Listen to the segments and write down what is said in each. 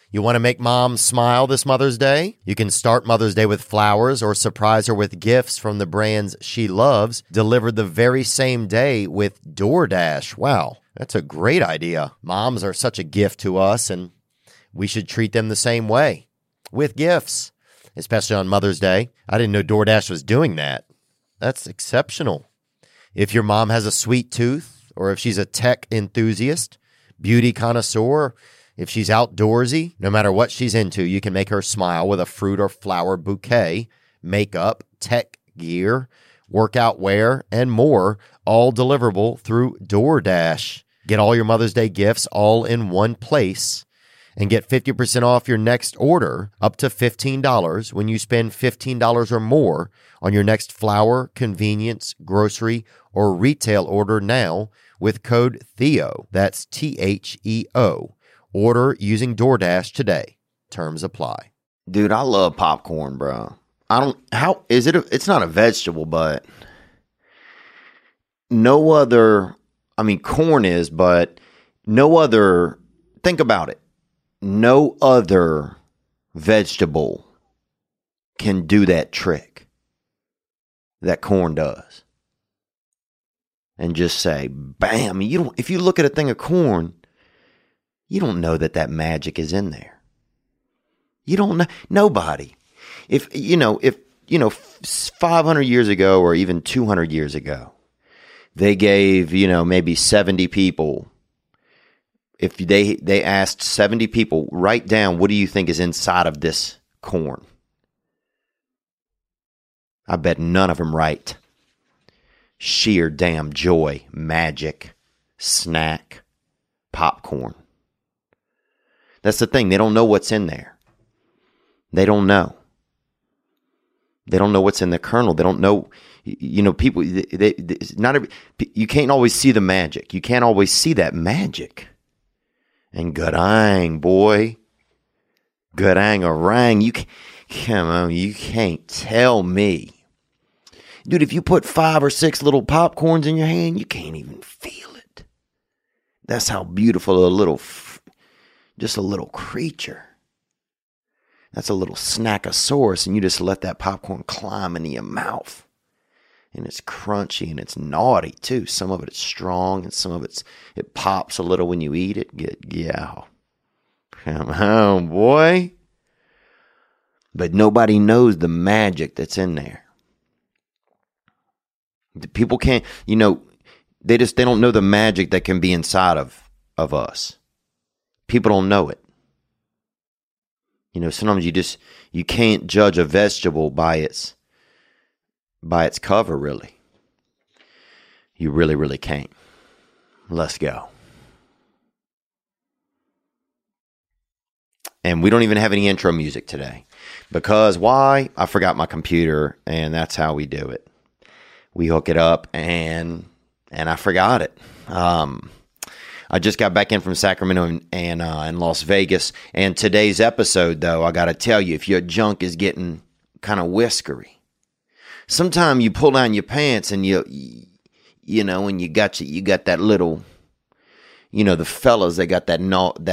You want to make mom smile this Mother's Day? You can start Mother's Day with flowers or surprise her with gifts from the brands she loves, delivered the very same day with DoorDash. Wow, that's a great idea. Moms are such a gift to us, and we should treat them the same way, with gifts, especially on Mother's Day. I didn't know DoorDash was doing that. That's exceptional. If your mom has a sweet tooth, or if she's a tech enthusiast, beauty connoisseur, if she's outdoorsy, no matter what she's into, you can make her smile with a fruit or flower bouquet, makeup, tech gear, workout wear, and more, all deliverable through DoorDash. Get all your Mother's Day gifts all in one place and get 50% off your next order up to $15 when you spend $15 or more on your next flower, convenience, grocery, or retail order now with code THEO. That's THEO. Order using DoorDash today. Terms apply. Dude, I love popcorn, bro. It's not a vegetable, but no other, corn is, but no other, think about it. No other vegetable can do that trick that corn does. And just say, bam, if you look at a thing of corn, you don't know that magic is in there. You don't know. Nobody. If 500 years ago or even 200 years ago, they gave, maybe 70 people, if they asked 70 people, write down, what do you think is inside of this corn? I bet none of them write sheer damn joy, magic, snack, popcorn. That's the thing. They don't know what's in there. They don't know. They don't know what's in the kernel. They don't know. People. You can't always see the magic. You can't always see that magic. And gadang, boy, gadang orang. You can't tell me, dude. If you put 5 or 6 little popcorns in your hand, you can't even feel it. That's how beautiful just a little creature. That's a little snackosaurus, and you just let that popcorn climb into your mouth. And it's crunchy, and it's naughty, too. Some of it is strong, and some of it pops a little when you eat it. Yeah. Come on, boy. But nobody knows the magic that's in there. The people can't, they don't know the magic that can be inside of us. People don't know it. Sometimes you can't judge a vegetable by its cover, really. You really, really can't. Let's go. And we don't even have any intro music today. Because why? I forgot my computer, and that's how we do it. We hook it up, and I forgot it. I just got back in from Sacramento and Las Vegas. And today's episode, though, I got to tell you, if your junk is getting kind of whiskery, sometimes you pull down your pants and and you got that little, the fellas, they got that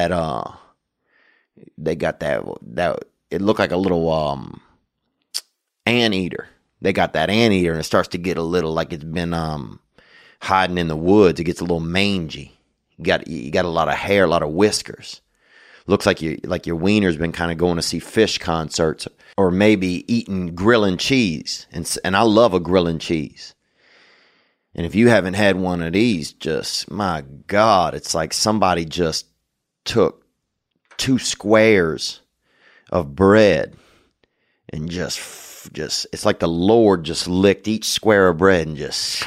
it looked like a little anteater. They got that anteater, and it starts to get a little like it's been hiding in the woods. It gets a little mangy. You got a lot of hair, a lot of whiskers. Looks like your wiener's been kind of going to see Fish concerts, or maybe eating grilling cheese. And I love a grilling cheese. And if you haven't had one of these, just, my God, it's like somebody just took 2 squares of bread and just it's like the Lord just licked each square of bread and just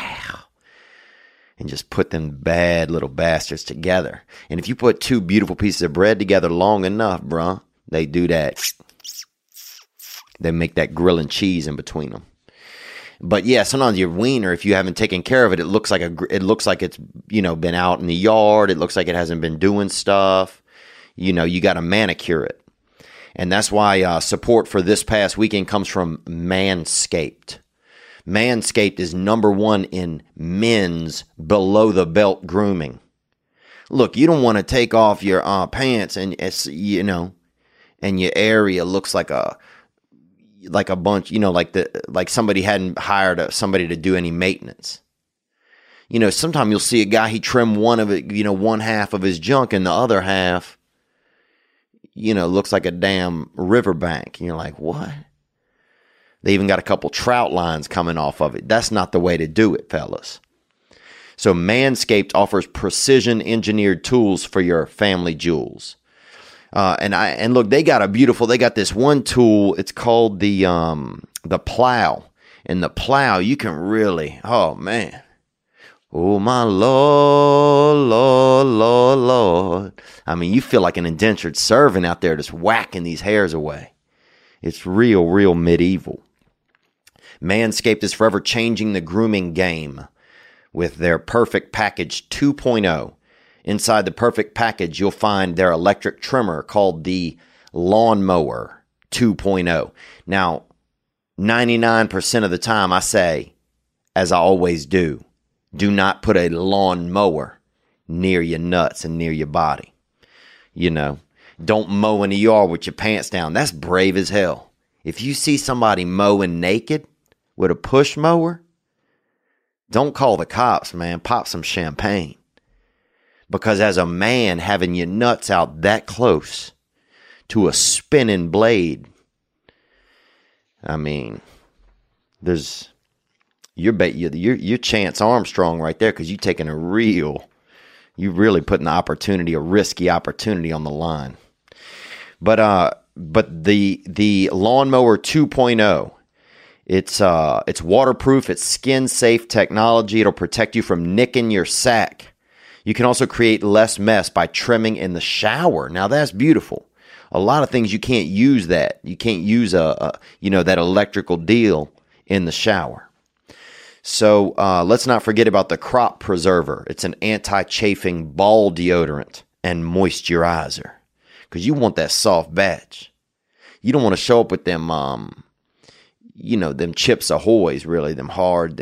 put them bad little bastards together. And if you put 2 beautiful pieces of bread together long enough, bruh, they do that. They make that grilling cheese in between them. But yeah, sometimes your wiener, if you haven't taken care of it, it looks like it's been out in the yard. It looks like it hasn't been doing stuff. You got to manicure it. And that's why support for this past weekend comes from Manscaped. Manscaped is #1 in men's below-the-belt grooming. Look, you don't want to take off your pants and it's, and your area looks like a bunch, like somebody hadn't hired somebody to do any maintenance. Sometimes you'll see a guy, he trimmed one half of his junk and the other half, looks like a damn riverbank. And you're like, what? They even got a couple trout lines coming off of it. That's not the way to do it, fellas. So Manscaped offers precision engineered tools for your family jewels. And look, they got this one tool. It's called the plow. And the plow, you can really, oh man. Oh my Lord, Lord, Lord, Lord. I mean, you feel like an indentured servant out there just whacking these hairs away. It's real, real medieval. Manscaped is forever changing the grooming game with their Perfect Package 2.0. Inside the Perfect Package, you'll find their electric trimmer called the Lawnmower 2.0. Now, 99% of the time I say, as I always do not put a lawnmower near your nuts and near your body. Don't mow in the yard with your pants down. That's brave as hell. If you see somebody mowing naked with a push mower, don't call the cops, man. Pop some champagne. Because as a man, having your nuts out that close to a spinning blade, I mean, you're Chance Armstrong right there, because you're really putting a risky opportunity on the line. But the Lawnmower 2.0, it's waterproof, it's skin safe technology. It'll protect you from nicking your sack. You can also create less mess by trimming in the shower. Now that's beautiful. A lot of things you can't use that. You can't use that electrical deal in the shower. So let's not forget about the Crop Preserver. It's an anti-chafing ball deodorant and moisturizer, because you want that soft batch. You don't want to show up with them, them Chips Ahoy's, really, them hard,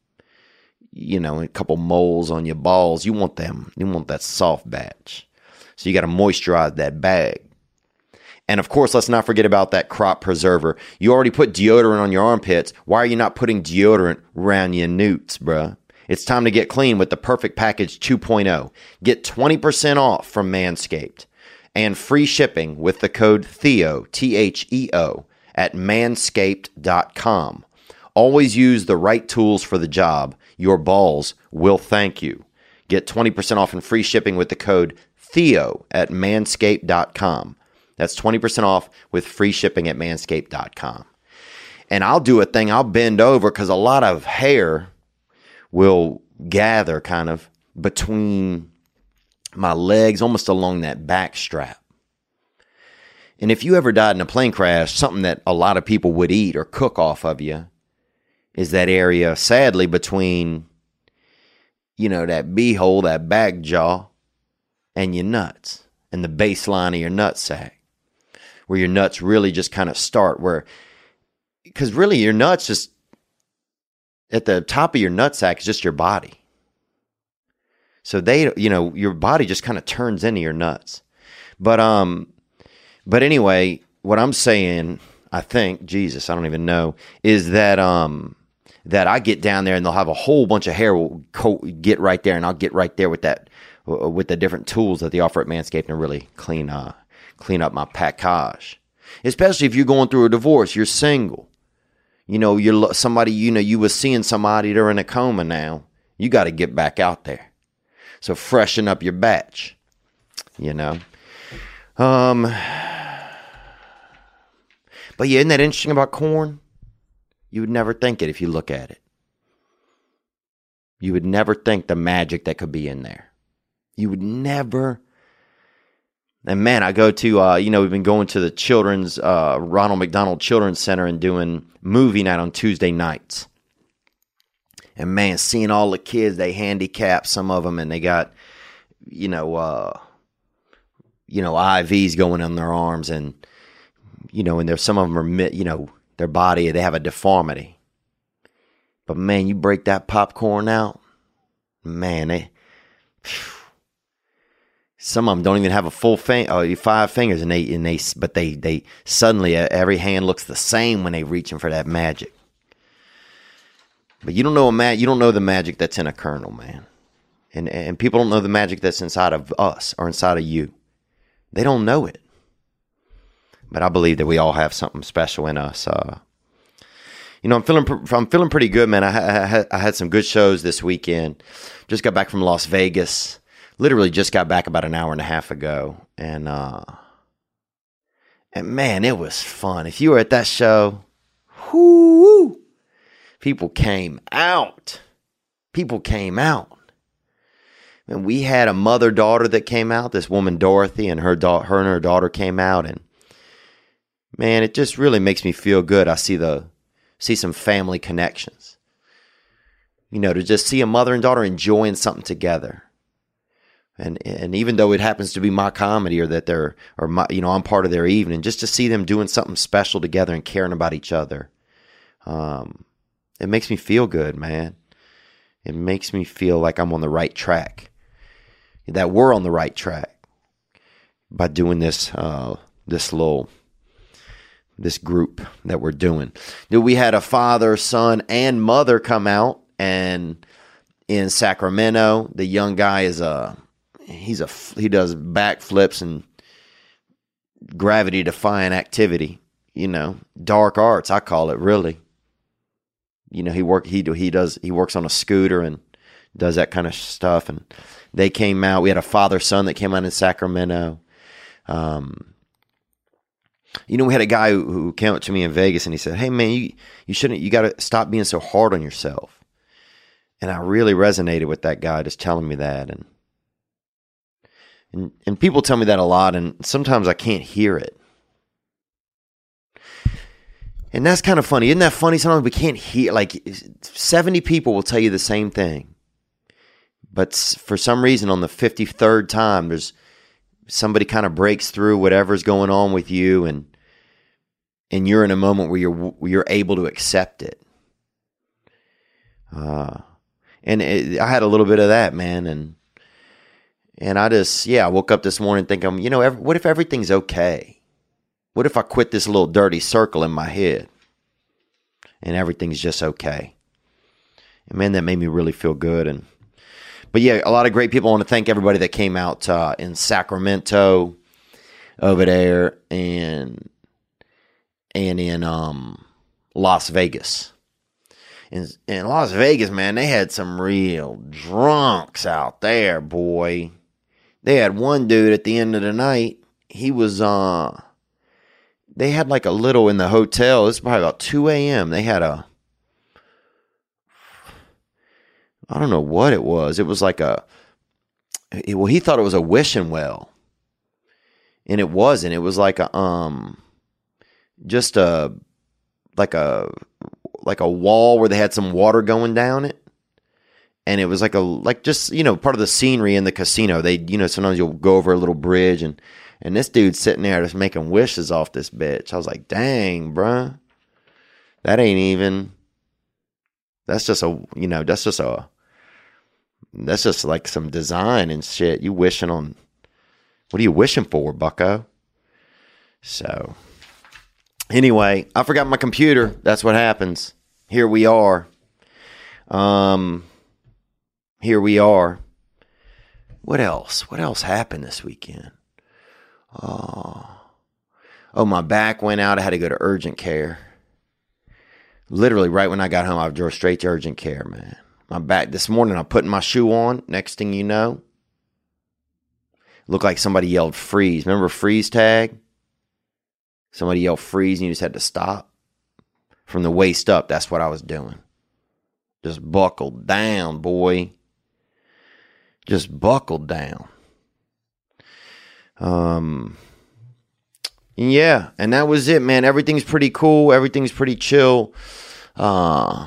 a couple moles on your balls. You want them. You want that soft batch. So you got to moisturize that bag. And of course, let's not forget about that Crop Preserver. You already put deodorant on your armpits. Why are you not putting deodorant around your newts, bruh? It's time to get clean with the Perfect Package 2.0. Get 20% off from Manscaped and free shipping with the code THEO, THEO, at manscaped.com. Always use the right tools for the job. Your balls will thank you. Get 20% off and free shipping with the code THEO at manscaped.com. That's 20% off with free shipping at manscaped.com. And I'll do a thing. I'll bend over, because a lot of hair will gather kind of between my legs, almost along that back strap. And if you ever died in a plane crash, something that a lot of people would eat or cook off of you is that area, sadly, between, that beehole, that back jaw, and your nuts, and the baseline of your nutsack, where your nuts really just kind of start, because really your nuts just, at the top of your nutsack is just your body. So your body just kind of turns into your nuts. But anyway, what I'm saying, I think, Jesus, I don't even know, is that I get down there and they'll have a whole bunch of hair will get right there, and I'll get right there with the different tools that they offer at Manscaped, and really clean up my package. Especially if you're going through a divorce, you're single. You're somebody, you was seeing somebody, they're in a coma now. You got to get back out there. So freshen up your batch, But yeah, isn't that interesting about corn? You would never think it if you look at it. You would never think the magic that could be in there. You would never. And man, I go to, we've been going to the children's, Ronald McDonald Children's Center and doing movie night on Tuesday nights. And man, seeing all the kids, they handicap some of them, and they got, IVs going in their arms, and, and there's some of them are, their body, they have a deformity. But man, you break that popcorn out, man, Some of them don't even have a full 5 fingers, and they suddenly every hand looks the same when they reaching for that magic. But you don't know the magic that's in a kernel, man. And people don't know the magic that's inside of us or inside of you. They don't know it. But I believe that we all have something special in us. I'm feeling pretty good, man. I had some good shows this weekend. Just got back from Las Vegas. Literally just got back about an hour and a half ago. And man, it was fun. If you were at that show, whoo, people came out. And we had a mother-daughter that came out, this woman Dorothy, and her and her daughter came out, and man, it just really makes me feel good. I see some family connections. To just see a mother and daughter enjoying something together. And even though it happens to be my comedy or that I'm part of their evening, just to see them doing something special together and caring about each other, it makes me feel good, man. It makes me feel like I'm on the right track, that we're on the right track by doing this group that we're doing. We had a father, son, and mother come out, and in Sacramento, the young guy he does backflips and gravity defying activity, dark arts, I call it, really. He works on a scooter and does that kind of stuff. And they came out. We had a father-son that came out in Sacramento. We had a guy who came up to me in Vegas, and he said, "Hey man, you got to stop being so hard on yourself." And I really resonated with that guy just telling me that. And people tell me that a lot, and sometimes I can't hear it. And that's kind of funny. Isn't that funny? Sometimes we can't hear, 70 people will tell you the same thing. But for some reason, on the 53rd time, there's somebody kind of breaks through whatever's going on with you, and you're in a moment where you're able to accept it. I had a little bit of that, man, and I woke up this morning thinking, what if everything's okay? What if I quit this little dirty circle in my head and everything's just okay? And man, that made me really feel good. But yeah, a lot of great people. I want to thank everybody that came out in Sacramento over there and in Las Vegas. In Las Vegas, man, they had some real drunks out there, boy. They had one dude at the end of the night. He was they had like a little in the hotel. It's probably about 2 a.m. They had I don't know what it was. It was like he thought it was a wishing well. And it wasn't. It was like just a wall where they had some water going down it. And it was part of the scenery in the casino. They, sometimes you'll go over a little bridge and this dude's sitting there just making wishes off this bitch. I was like, dang, bruh. That ain't even, that's just like some design and shit. You wishing on, what are you wishing for, bucko? So, anyway, I forgot my computer. That's what happens. Here we are. What else? What else happened this weekend? Oh, my back went out. I had to go to urgent care. Literally, right when I got home, I drove straight to urgent care, man. My back, this morning, I'm putting my shoe on. Next thing you know, looked like somebody yelled freeze. Remember freeze tag? Somebody yelled freeze and you just had to stop. From the waist up, that's what I was doing. Just buckled down, boy. Just buckled down. Yeah, and that was it, man. Everything's pretty cool. Everything's pretty chill. I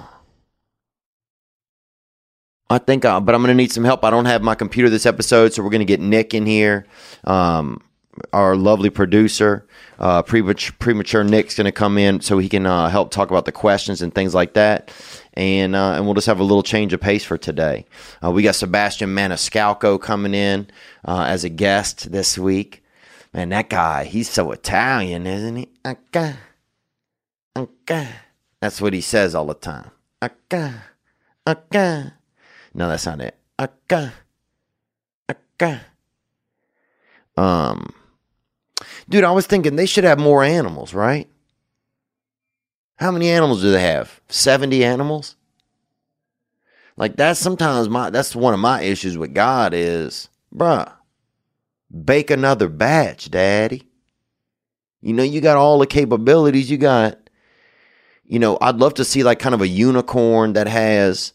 think, but I'm going to need some help. I don't have my computer this episode, so we're going to get Nick in here. our lovely producer, Premature Nick's going to come in so he can help talk about the questions and things like that. And we'll just have a little change of pace for today. We got Sebastian Maniscalco coming in as a guest this week. Man, that guy, he's so Italian, isn't he? Acca. That's what he says all the time. Acca. No, that's not it. Acca. Dude, I was thinking they should have more animals, right? How many animals do they have? 70 animals? Like, that's one of my issues with God is, bruh, bake another batch, daddy. You know, you got all the capabilities. You got, you know, I'd love to see like kind of a unicorn that has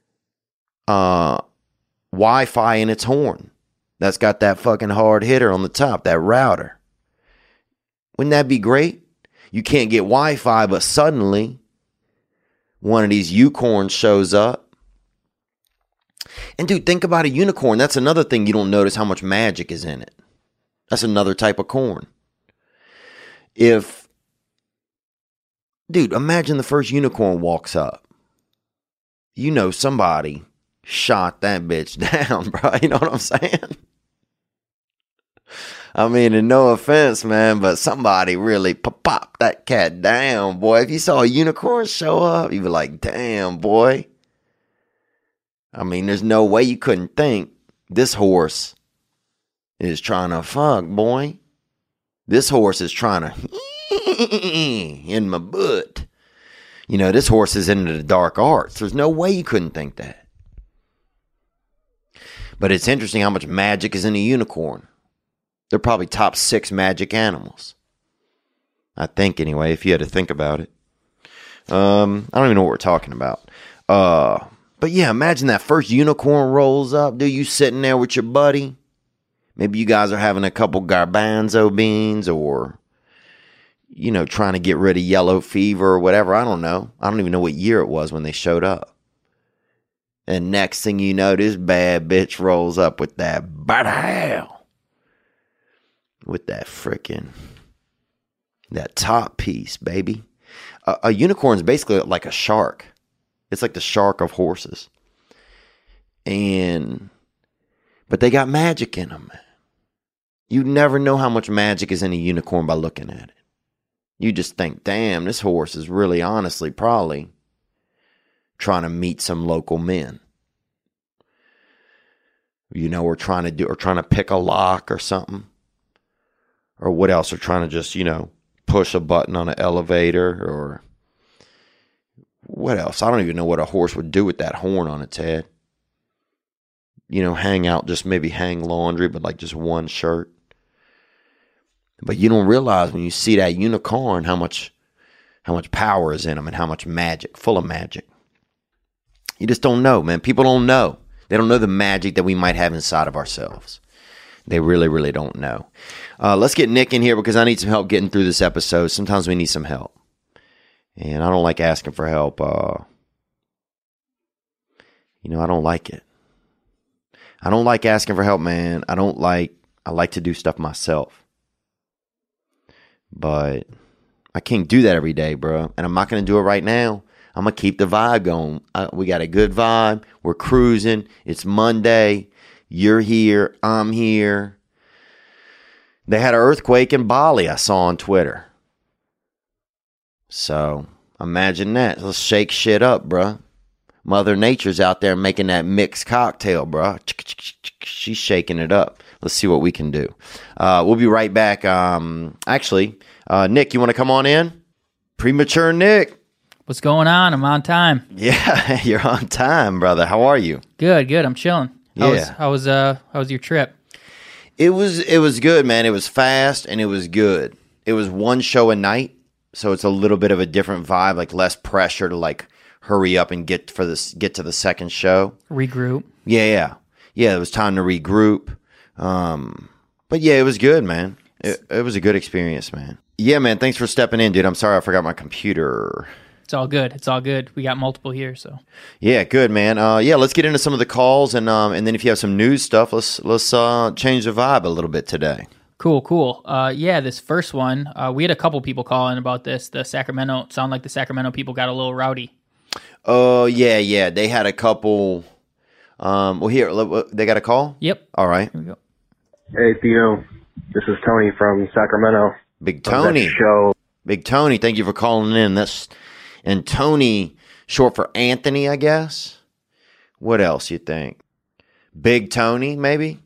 Wi-Fi in its horn. That's got that fucking hard hitter on the top, that router. Wouldn't that be great? You can't get Wi-Fi, but suddenly one of these unicorns shows up. And dude, think about a unicorn. That's another thing you don't notice how much magic is in it. That's another type of corn. Dude, imagine the first unicorn walks up. You know somebody shot that bitch down, bro. You know what I'm saying? I mean, and no offense, man, but somebody really popped that cat down, boy. If you saw a unicorn show up, you'd be like, damn, boy. I mean, there's no way you couldn't think this horse is trying to fuck, boy. This horse is trying to in my butt. You know, this horse is into the dark arts. There's no way you couldn't think that. But it's interesting how much magic is in a unicorn. They're probably top 6 magic animals. I think, anyway, if you had to think about it. I don't even know what we're talking about. But yeah, imagine that first unicorn rolls up. Dude, you sitting there with your buddy. Maybe you guys are having a couple garbanzo beans or, you know, trying to get rid of yellow fever or whatever. I don't know. I don't even know what year it was when they showed up. And next thing you know, this bad bitch rolls up with that hell. With that that top piece, baby. A unicorn is basically like a shark. It's like the shark of horses. But they got magic in them, man. You never know how much magic is in a unicorn by looking at it. You just think, damn, this horse is really honestly probably trying to meet some local men. You know, or trying to pick a lock or something. Or what else? Or trying to just, you know, push a button on an elevator or what else? I don't even know what a horse would do with that horn on its head. You know, hang out, just maybe hang laundry, but like just one shirt. But you don't realize when you see that unicorn how much power is in them and how much magic, full of magic. You just don't know, man. People don't know. They don't know the magic that we might have inside of ourselves. They really, really don't know. Let's get Nick in here because I need some help getting through this episode. Sometimes we need some help. And I don't like asking for help. You know, I don't like it. I don't like asking for help, man. I like to do stuff myself. But I can't do that every day, bro. And I'm not going to do it right now. I'm going to keep the vibe going. We got a good vibe. We're cruising. It's Monday. You're here. I'm here. They had an earthquake in Bali, I saw on Twitter. So, imagine that. Let's shake shit up, bruh. Mother Nature's out there making that mixed cocktail, bruh. She's shaking it up. Let's see what we can do. We'll be right back. Nick, you want to come on in? Premature Nick. What's going on? I'm on time. Yeah, you're on time, brother. How are you? Good. I'm chilling. How was your trip? It was good, man. It was fast and it was good. It was one show a night, so it's a little bit of a different vibe, like less pressure to like hurry up and get to the second show. Regroup. Yeah. It was time to regroup. But yeah, it was good, man. It was a good experience, man. Yeah, man. Thanks for stepping in, dude. I'm sorry I forgot my computer. It's all good. We got multiple here, so. Yeah, good, man. Let's get into some of the calls, and then if you have some news stuff, let's change the vibe a little bit today. Cool. Yeah, this first one, we had a couple people calling about this. The Sacramento people got a little rowdy. Oh, yeah. They had a couple. Here, they got a call? Yep. All right. Here we go. Hey, Theo. This is Tony from Sacramento. Big Tony. Show. Big Tony, thank you for calling in. And Tony, short for Anthony, I guess. What else you think? Big Tony, maybe?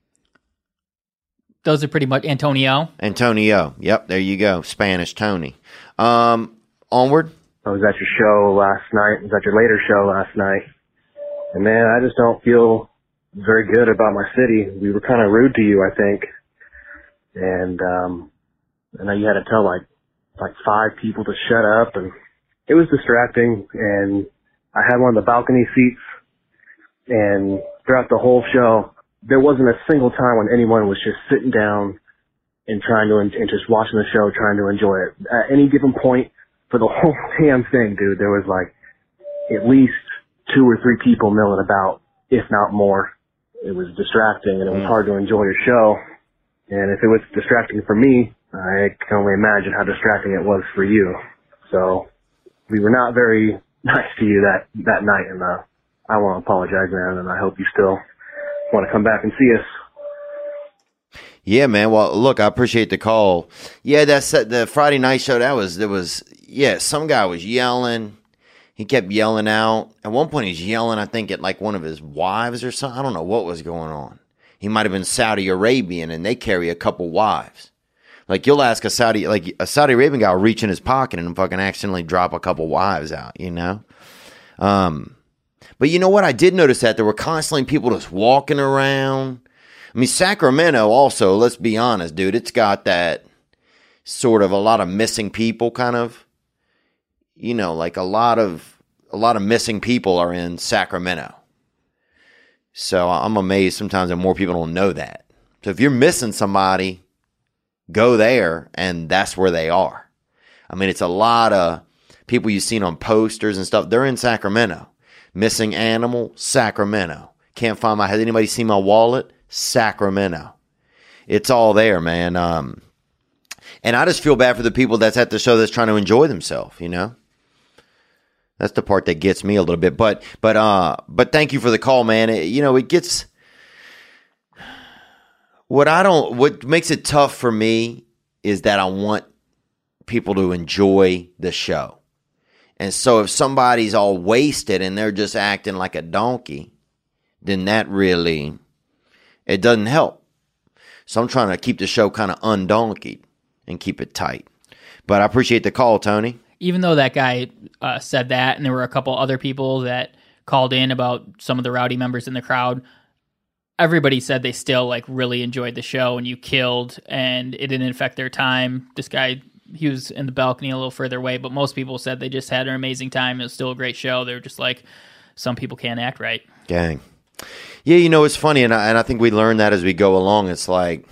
Those are pretty much Antonio. Yep, there you go. Spanish Tony. Onward. I was at your show last night. I was at your later show last night. And man, I just don't feel very good about my city. We were kind of rude to you, I think. And I know you had to tell like 5 people to shut up, and it was distracting. And I had one of the balcony seats, and throughout the whole show, there wasn't a single time when anyone was just sitting down and and just watching the show, trying to enjoy it. At any given point for the whole damn thing, dude, there was like at least 2 or 3 people milling about, if not more. It was distracting, and it was hard to enjoy your show. And if it was distracting for me, I can only imagine how distracting it was for you. So we were not very nice to you that night, and I want to apologize, man, and I hope you still want to come back and see us. Yeah, man. Well, look, I appreciate the call. Yeah, the Friday night show. Some guy was yelling. He kept yelling out. At one point, he's yelling, I think, at like one of his wives or something. I don't know what was going on. He might have been Saudi Arabian, and they carry a couple wives. Like, you'll ask a Saudi Arabian guy will reach in his pocket and fucking accidentally drop a couple wives out, you know? But you know what? I did notice that there were constantly people just walking around. I mean, Sacramento also, let's be honest, dude, it's got that sort of a lot of missing people kind of, you know, like a lot of missing people are in Sacramento. So I'm amazed sometimes that more people don't know that. So if you're missing somebody, go there, and that's where they are. I mean, it's a lot of people you've seen on posters and stuff. They're in Sacramento. Missing animal, Sacramento. Can't find has anybody seen my wallet? Sacramento. It's all there, man. And I just feel bad for the people that's at the show that's trying to enjoy themselves, you know? That's the part that gets me a little bit. But thank you for the call, man. It gets what makes it tough for me is that I want people to enjoy the show. And so if somebody's all wasted and they're just acting like a donkey, then it doesn't help. So I'm trying to keep the show kind of undonkeyed and keep it tight. But I appreciate the call, Tony. Even though that guy said that, and there were a couple other people that called in about some of the rowdy members in the crowd, everybody said they still like really enjoyed the show, and you killed, and it didn't affect their time. This guy, he was in the balcony a little further away, but most people said they just had an amazing time. It was still a great show. They were just like, some people can't act right. Gang. Yeah, it's funny, and I think we learn that as we go along. It's like,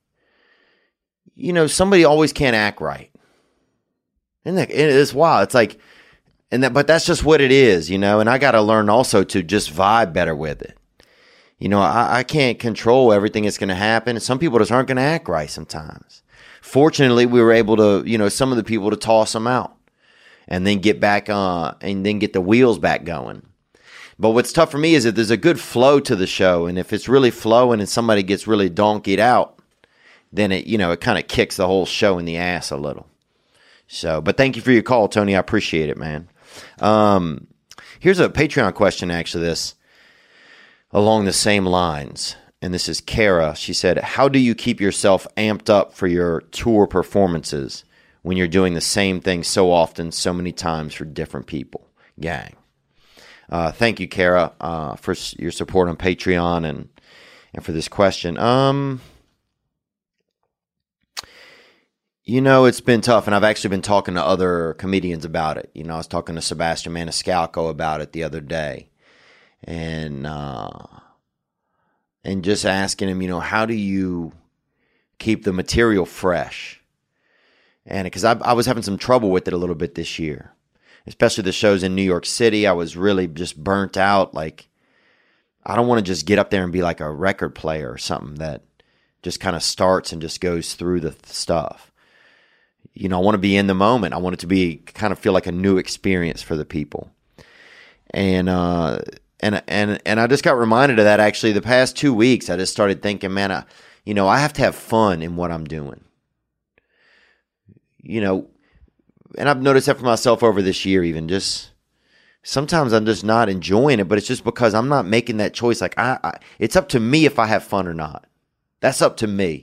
somebody always can't act right. And it is wild. It's like, but that's just what it is, and I got to learn also to just vibe better with it. I can't control everything that's going to happen. Some people just aren't going to act right sometimes. Fortunately, we were able to, some of the people to toss them out and then get back on and then get the wheels back going. But what's tough for me is that there's a good flow to the show. And if it's really flowing and somebody gets really donkeyed out, then it kind of kicks the whole show in the ass a little. So, but thank you for your call, Tony. I appreciate it, man. Here's a Patreon question, actually, this along the same lines. And this is Kara. She said, how do you keep yourself amped up for your tour performances when you're doing the same thing so often, so many times for different people? Gang. Thank you, Kara, for your support on Patreon and for this question. It's been tough, and I've actually been talking to other comedians about it. I was talking to Sebastian Maniscalco about it the other day. And just asking him, how do you keep the material fresh? And because I was having some trouble with it a little bit this year, especially the shows in New York City. I was really just burnt out. Like, I don't want to just get up there and be like a record player or something that just kind of starts and just goes through the stuff. I want to be in the moment. I want it to be kind of feel like a new experience for the people. And I just got reminded of that actually the past 2 weeks. I just started thinking, man, I have to have fun in what I'm doing. And I've noticed that for myself over this year, even just sometimes I'm just not enjoying it, but it's just because I'm not making that choice. Like it's up to me if I have fun or not. That's up to me.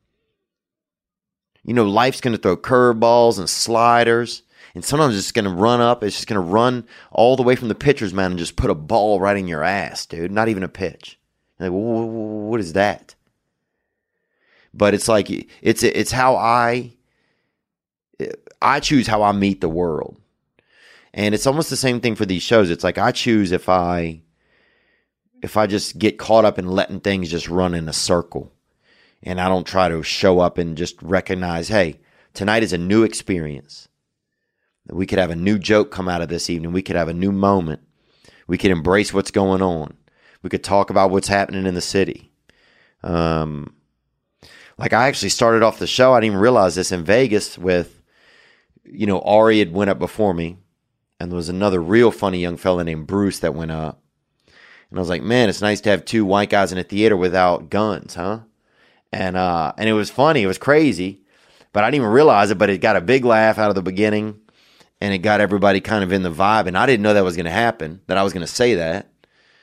Life's going to throw curveballs and sliders, and sometimes it's going to run up. It's just going to run all the way from the pitcher's mound and just put a ball right in your ass, dude. Not even a pitch. You're like, what is that? But it's like it's how I choose how I meet the world. And it's almost the same thing for these shows. It's like I choose if I just get caught up in letting things just run in a circle. And I don't try to show up and just recognize, hey, tonight is a new experience. We could have a new joke come out of this evening. We could have a new moment. We could embrace what's going on. We could talk about what's happening in the city. Like I actually started off the show, I didn't even realize this, in Vegas with, Ari had went up before me. And there was another real funny young fella named Bruce that went up. And I was like, man, it's nice to have two white guys in a theater without guns, huh? And it was funny. It was crazy. But I didn't even realize it, but it got a big laugh out of the beginning. And it got everybody kind of in the vibe. And I didn't know that was going to happen, that I was going to say that.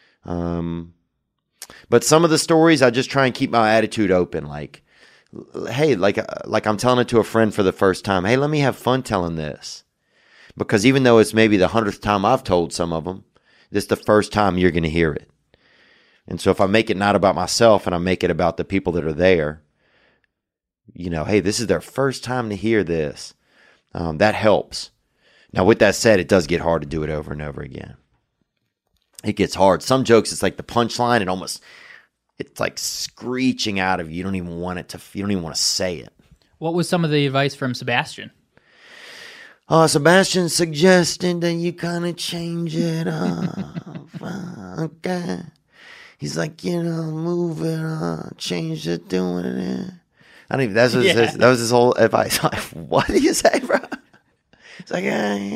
But some of the stories, I just try and keep my attitude open. Like, hey, like I'm telling it to a friend for the first time. Hey, let me have fun telling this. Because even though it's maybe the 100th time I've told some of them, this is the first time you're going to hear it. And so if I make it not about myself and I make it about the people that are there, hey, this is their first time to hear this. That helps. Now, with that said, it does get hard to do it over and over again. It gets hard. Some jokes, it's like the punchline, it's like screeching out of you. You don't even want to say it. What was some of the advice from Sebastian? Sebastian suggested that you kind of change it up. Okay. He's like, move it, change it, doing it. I don't even, that was his whole advice. Like, what did you say, bro? It's like,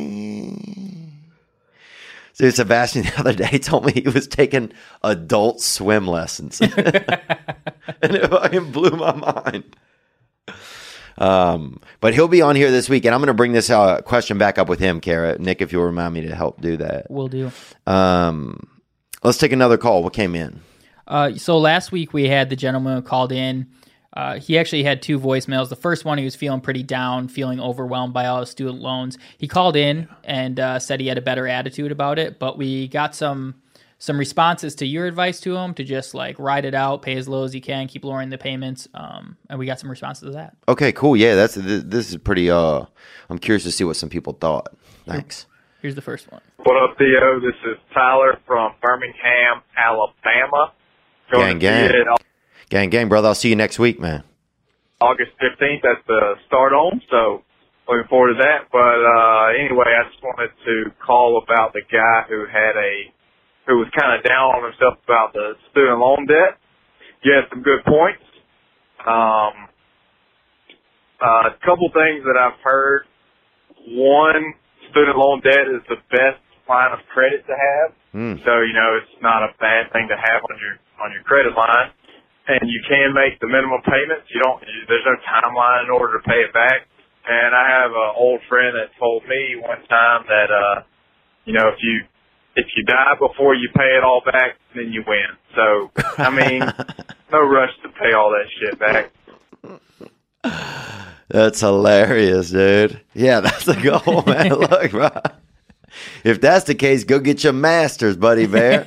Dude, Sebastian the other day told me he was taking adult swim lessons. And it fucking blew my mind. But he'll be on here this week, and I'm going to bring this question back up with him, Kara. Nick, if you'll remind me to help do that. Will do. Let's take another call. What came in? So last week we had the gentleman who called in. He actually had two voicemails. The first one, he was feeling pretty down, feeling overwhelmed by all his student loans. He called in and said he had a better attitude about it, but we got some responses to your advice to him to just like ride it out, pay as low as you can, keep lowering the payments, and we got some responses to that. Okay, cool. Yeah, this is pretty. I'm curious to see what some people thought. Thanks. Here's the first one. What up, Theo? This is Tyler from Birmingham, Alabama. Gang, brother. I'll see you next week, man. August 15th at the Stardome, so looking forward to that. But anyway, I just wanted to call about the guy who was kind of down on himself about the student loan debt. You had some good points. A couple things that I've heard. One, student loan debt is the best line of credit to have. So, it's not a bad thing to have on your credit line. And you can make the minimum payments. There's no timeline in order to pay it back. And I have an old friend that told me one time that, if you die before you pay it all back, then you win. So, no rush to pay all that shit back. That's hilarious, dude. Yeah, that's the goal, man. Look, bro. If that's the case, go get your master's, buddy bear.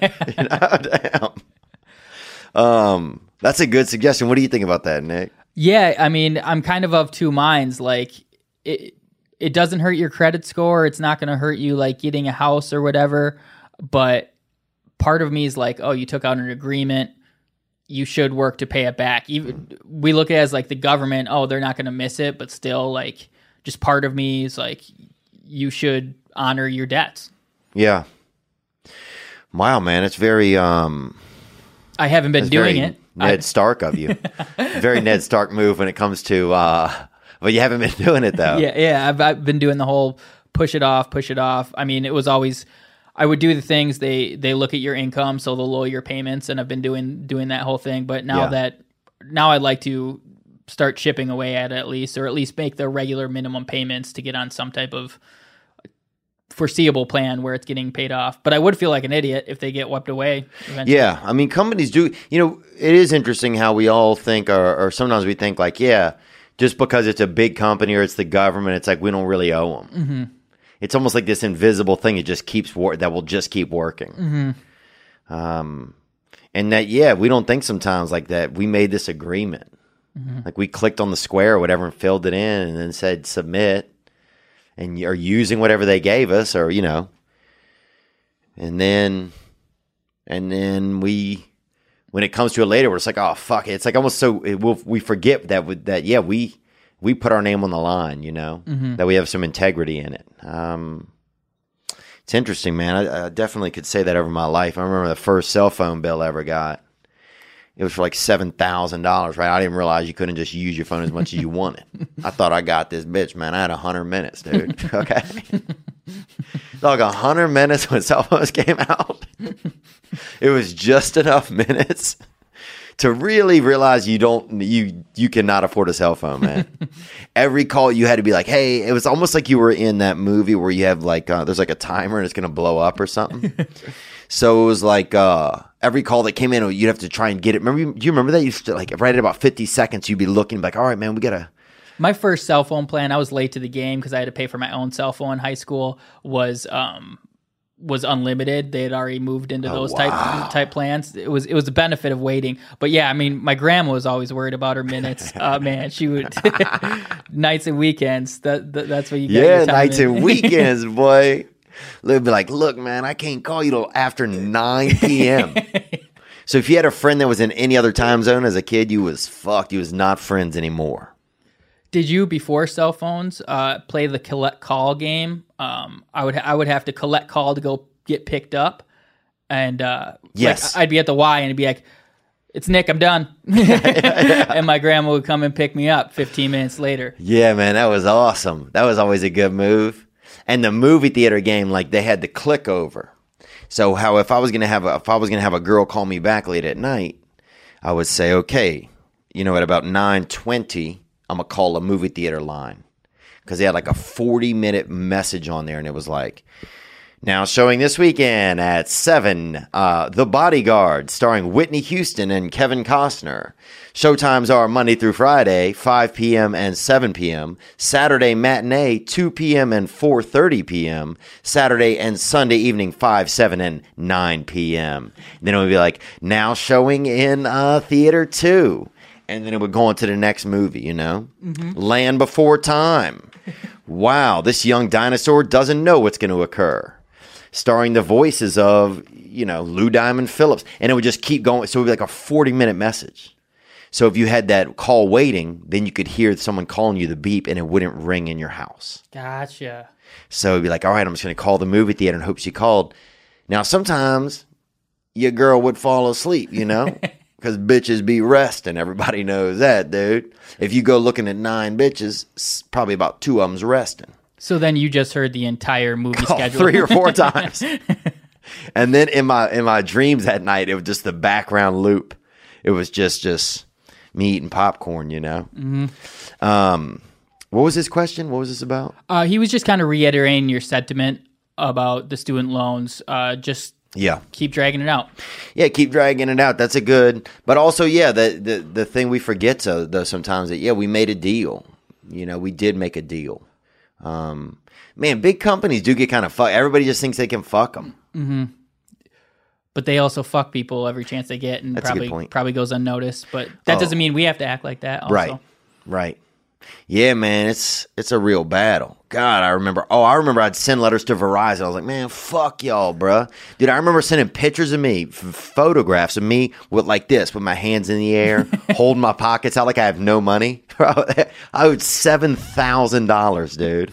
Damn. That's a good suggestion. What do you think about that, Nick? Yeah, I'm kind of two minds. Like, it doesn't hurt your credit score. It's not going to hurt you, like, getting a house or whatever. But part of me is like, oh, you took out an agreement. You should work to pay it back. Even we look at it as like the government, oh, they're not going to miss it. But still, like, just part of me is like, you should honor your debts. Yeah. Wow, man. It's very... I haven't been doing it. Ned Stark of you. Very Ned Stark move when it comes to, but you haven't been doing it though. Yeah. I've been doing the whole push it off. I mean, it was always, I would do the things they look at your income, so they'll lower your payments, and I've been doing that whole thing. But now I'd like to start chipping away at least, or at least make the regular minimum payments to get on some type of foreseeable plan where it's getting paid off. But I would feel like an idiot if they get wiped away eventually. Yeah, I mean, companies do. It is interesting how we all think, or sometimes we think like, just because it's a big company or it's the government, it's like we don't really owe them. Mm-hmm. It's almost like this invisible thing. It just that will just keep working. Mm-hmm. And that, we don't think sometimes like that. We made this agreement. Mm-hmm. Like we clicked on the square or whatever and filled it in and then said submit, and you're using whatever they gave us, or and then we, when it comes to it later, we're just like, oh fuck it. It's like almost we forget that we put our name on the line, mm-hmm. that we have some integrity in it. It's interesting, man. I definitely could say that over my life. I remember the first cell phone bill I ever got. It was for like $7,000, right? I didn't realize you couldn't just use your phone as much as you wanted. I thought I got this bitch, man. I had 100 minutes, dude. Okay. Like 100 minutes when cell phones came out. It was just enough minutes to really realize you cannot afford a cell phone, man. Every call you had to be like, hey, it was almost like you were in that movie where you have like, there's like a timer and it's going to blow up or something. So it was like every call that came in, you'd have to try and get it. Do you remember that? You used to, like, right at about 50 seconds, you'd be looking like, all right, man, we got to. My first cell phone plan, I was late to the game because I had to pay for my own cell phone in high school, was unlimited. They had already moved into those type plans. It was the benefit of waiting. But yeah, I mean, my grandma was always worried about her minutes. Man, she would nights and weekends. That's what you got. Yeah, nights and weekends, boy. They'd be like, look, man, I can't call you till after 9 p.m. So if you had a friend that was in any other time zone as a kid, you was fucked. You was not friends anymore. Did you, before cell phones, play the collect call game? I would have to collect call to go get picked up, and yes, like, I'd be at the Y and it'd be like, "It's Nick, I'm done," and my grandma would come and pick me up 15 minutes later. Yeah, man, that was awesome. That was always a good move. And the movie theater game, like they had the click over. So how if I was gonna have a girl call me back late at night, I would say, okay, at about 9:20. I'm going to call a movie theater line, because they had like a 40-minute message on there, and it was like, now showing this weekend at 7, The Bodyguard, starring Whitney Houston and Kevin Costner. Showtimes are Monday through Friday, 5 p.m. and 7 p.m. Saturday matinee, 2 p.m. and 4:30 p.m. Saturday and Sunday evening, 5, 7, and 9 p.m. Then it would be like, now showing in Theater 2. And then it would go on to the next movie, Mm-hmm. Land Before Time. Wow, this young dinosaur doesn't know what's going to occur. Starring the voices of, Lou Diamond Phillips. And it would just keep going. So it would be like a 40-minute message. So if you had that call waiting, then you could hear someone calling you the beep, and it wouldn't ring in your house. Gotcha. So it'd be like, all right, I'm just going to call the movie theater and hope she called. Now, sometimes your girl would fall asleep, Because bitches be resting. Everybody knows that, dude. If you go looking at 9 bitches, probably about 2 of them's resting. So then you just heard the entire movie schedule 3 or 4 times. And then in my dreams at night, it was just the background loop. It was just me eating popcorn, Mm-hmm. What was his question? What was this about? He was just kind of reiterating your sentiment about the student loans. Yeah. Keep dragging it out. Yeah, keep dragging it out. That's a good, but also, the thing we forget though sometimes that, we made a deal. We did make a deal. Man, big companies do get kind of fucked. Everybody just thinks they can fuck them. Mm-hmm. But they also fuck people every chance they get, and That's a good point. probably goes unnoticed. But that doesn't mean we have to act like that also. Right. Yeah, man, it's a real battle. God, I remember I'd send letters to Verizon. I was like, man, fuck y'all, bruh. Dude, I remember sending pictures of me, photographs of me with like this, with my hands in the air, holding my pockets out like I have no money. I owed $7,000, dude.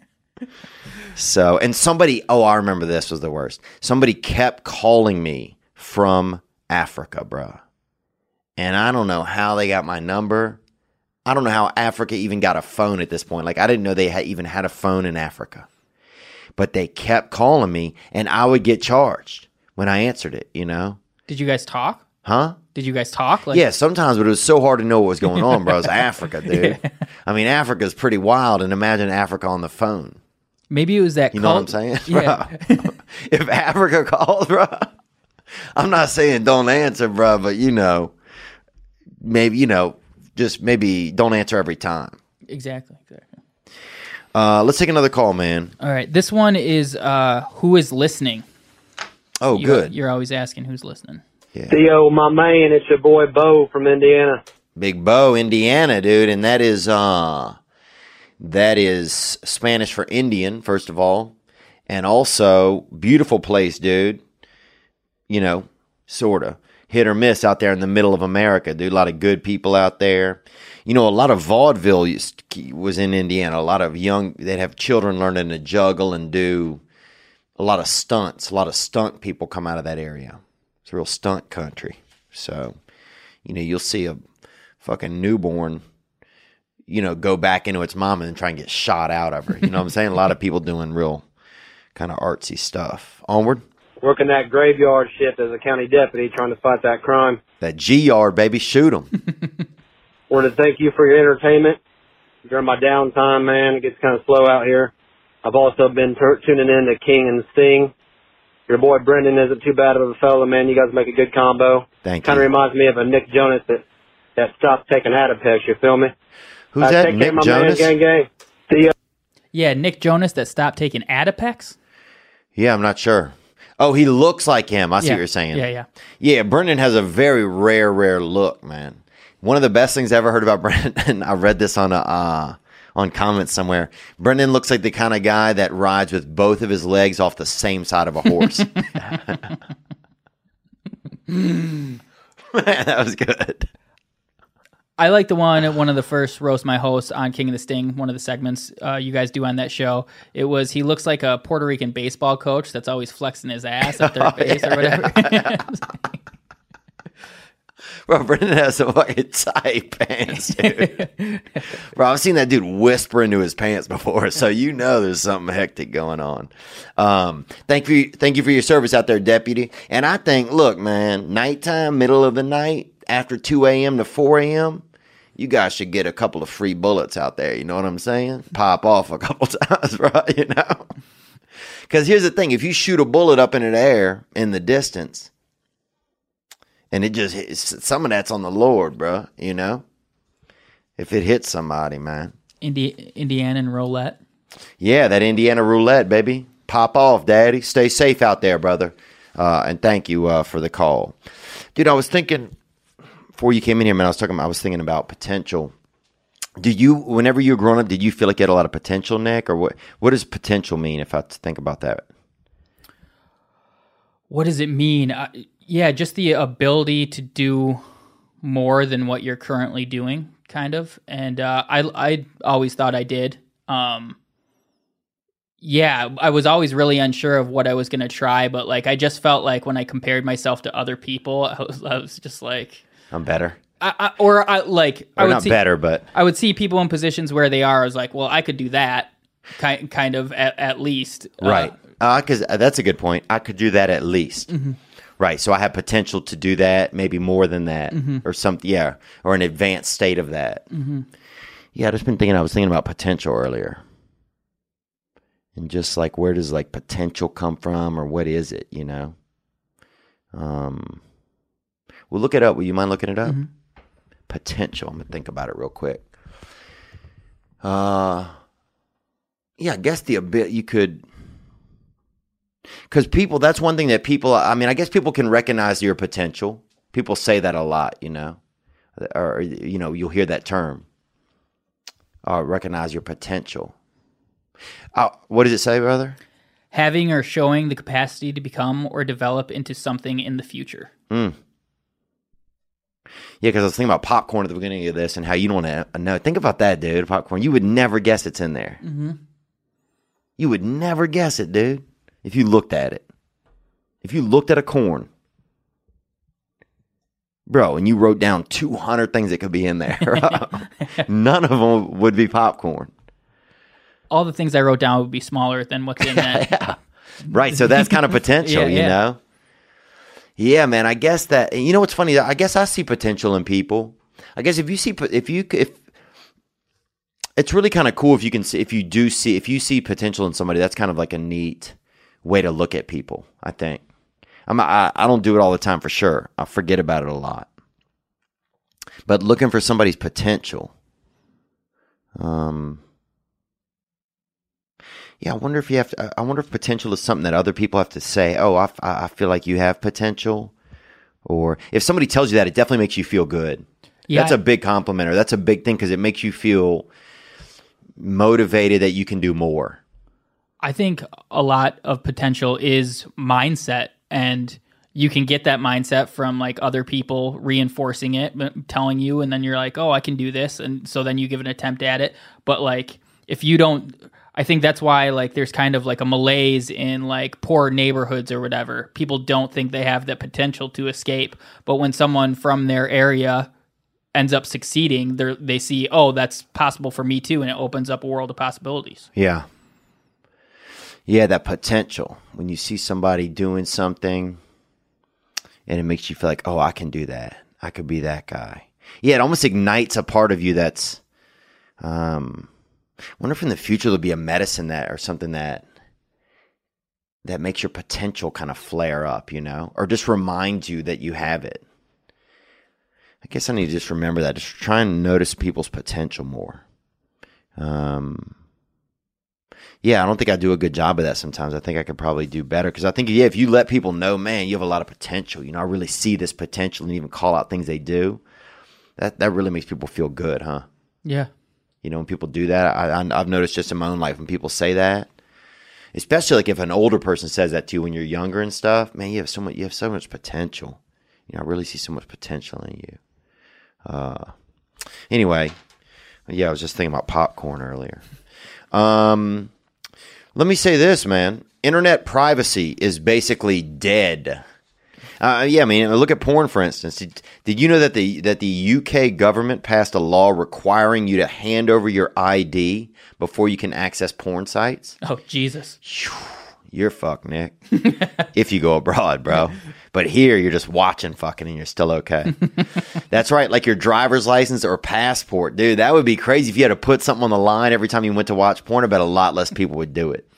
So, and somebody, I remember this was the worst. Somebody kept calling me from Africa, bruh. And I don't know how they got my number. I don't know how Africa even got a phone at this point. Like, I didn't know they even had a phone in Africa. But they kept calling me, and I would get charged when I answered it, you know? Did you guys talk? Huh? Did you guys talk? Yeah, sometimes, but it was so hard to know what was going on, bro. It was Africa, dude. Yeah. I mean, Africa's pretty wild, and imagine Africa on the phone. Maybe it was that You know what I'm saying? Yeah. If Africa calls, bro, I'm not saying don't answer, bro, but, you know, maybe, you know, just maybe don't answer every time. Exactly. Let's take another call, man. All right. This one is who is listening? Oh, good. You're always asking who's listening. Yeah. Theo, my man, it's your boy Bo from Indiana. Big Bo, Indiana, dude, and that is Spanish for Indian, first of all, and also beautiful place, dude. You know, sorta hit or miss out there in the middle of America, dude. A lot of good people out there. You know, a lot of vaudeville was in Indiana. A lot of they'd have children learning to juggle and do a lot of stunts. A lot of stunt people come out of that area. It's a real stunt country. So, you know, you'll see a fucking newborn, you know, go back into its mama and try and get shot out of her. You know what I'm saying? A lot of people doing real kind of artsy stuff. Onward. Working that graveyard shift as a county deputy trying to fight that crime. That G-Yard, baby, shoot them. Wanted to thank you for your entertainment during my downtime, man. It gets kind of slow out here. I've also been tuning in to King and Sting. Your boy Brendan isn't too bad of a fellow, man. You guys make a good combo. Thank you. Kind of reminds me of a Nick Jonas that stopped taking Adipex, you feel me? Who's that, take Nick care, Jonas? Man, gang. See ya. Yeah, Nick Jonas that stopped taking Adipex? Yeah, I'm not sure. Oh, he looks like him. I see what you're saying. Yeah. Yeah, Brendan has a very rare look, man. One of the best things I ever heard about Brendan, I read this on comments somewhere. Brendan looks like the kind of guy that rides with both of his legs off the same side of a horse. Man, that was good. I like the one of the first Roast My Host on King of the Sting, one of the segments you guys do on that show. It was, he looks like a Puerto Rican baseball coach that's always flexing his ass at third base or whatever. Bro, Brendan has some fucking tight pants, dude. Bro, I've seen that dude whisper into his pants before, so you know there's something hectic going on. Thank you for your service out there, deputy. And I think, look, man, nighttime, middle of the night, after 2 a.m. to 4 a.m., you guys should get a couple of free bullets out there. You know what I'm saying? Pop off a couple times, bro, you know? Because here's the thing. If you shoot a bullet up into the air in the distance, and it just hits, some of that's on the Lord, bro, you know? If it hits somebody, man. Indiana and roulette. Yeah, that Indiana roulette, baby. Pop off, daddy. Stay safe out there, brother. And thank you for the call. Dude, I was thinking, before you came in here, man, I was thinking about potential. Whenever you were growing up, did you feel like you had a lot of potential, Nick? Or what does potential mean, if I think about that? What does it mean? Yeah, just the ability to do more than what you're currently doing, kind of. And I always thought I did. Yeah, I was always really unsure of what I was going to try, but like I just felt like when I compared myself to other people, I was just like, I'm better. I would not better, but I would see people in positions where they are. I was like, well, I could do that, kind of at least. Right. Because that's a good point. I could do that at least. Mm-hmm. Right. So I have potential to do that, maybe more than that, or something. Yeah, or an advanced state of that. Mm-hmm. Yeah, I was thinking about potential earlier, and just like where does like potential come from, or what is it? You know. We'll look it up. Will you mind looking it up? Mm-hmm. Potential. I'm gonna think about it real quick. Yeah, I guess you could, because people. That's one thing that people. I mean, I guess people can recognize your potential. People say that a lot, you know, or you know, you'll hear that term. Recognize your potential. What does it say, brother? Having or showing the capacity to become or develop into something in the future. Mm. Yeah, because I was thinking about popcorn at the beginning of this and how you don't know. Think about that, dude. Popcorn. You would never guess it's in there. Mm-hmm. You would never guess it, dude, if you looked at it. If you looked at a corn, Bro, and you wrote down 200 things that could be in there. None of them would be popcorn. All the things I wrote down would be smaller than what's in that. Yeah. Right, so that's kind of potential, you know? Yeah, man, I guess that, you know what's funny? I guess I see potential in people. I guess if it's really kind of cool if you see potential in somebody, that's kind of like a neat way to look at people, I think. I don't do it all the time for sure. I forget about it a lot. But looking for somebody's potential. Yeah, I wonder if potential is something that other people have to say, oh, I feel like you have potential. Or if somebody tells you that, it definitely makes you feel good. Yeah. That's a big compliment, or that's a big thing because it makes you feel motivated that you can do more. I think a lot of potential is mindset, and you can get that mindset from like other people reinforcing it, telling you, and then you're like, oh, I can do this. And so then you give an attempt at it. But like, if you don't, I think that's why like there's kind of like a malaise in like poor neighborhoods or whatever. People don't think they have the potential to escape. But when someone from their area ends up succeeding, they see, oh, that's possible for me too. And it opens up a world of possibilities. Yeah. Yeah, that potential. When you see somebody doing something and it makes you feel like, oh, I can do that. I could be that guy. Yeah, it almost ignites a part of you that's, I wonder if in the future there'll be a medicine that or something that makes your potential kind of flare up, you know, or just reminds you that you have it. I guess I need to just remember that. Just try and notice people's potential more. Yeah, I don't think I do a good job of that sometimes. I think I could probably do better because I think, yeah, if you let people know, man, you have a lot of potential. You know, I really see this potential and even call out things they do. That really makes people feel good, huh? Yeah. You know, when people do that, I've noticed just in my own life when people say that, especially like if an older person says that to you when you're younger and stuff, man, you have so much potential. You know, I really see so much potential in you. Anyway, yeah, I was just thinking about popcorn earlier. Let me say this, man. Internet privacy is basically dead. Yeah, I mean, look at porn, for instance. Did you know that the UK government passed a law requiring you to hand over your ID before you can access porn sites? Oh, Jesus. You're fucked, Nick. If you go abroad, bro. But here, you're just watching fucking and you're still okay. That's right. Like your driver's license or passport. Dude, that would be crazy if you had to put something on the line every time you went to watch porn. I bet a lot less people would do it.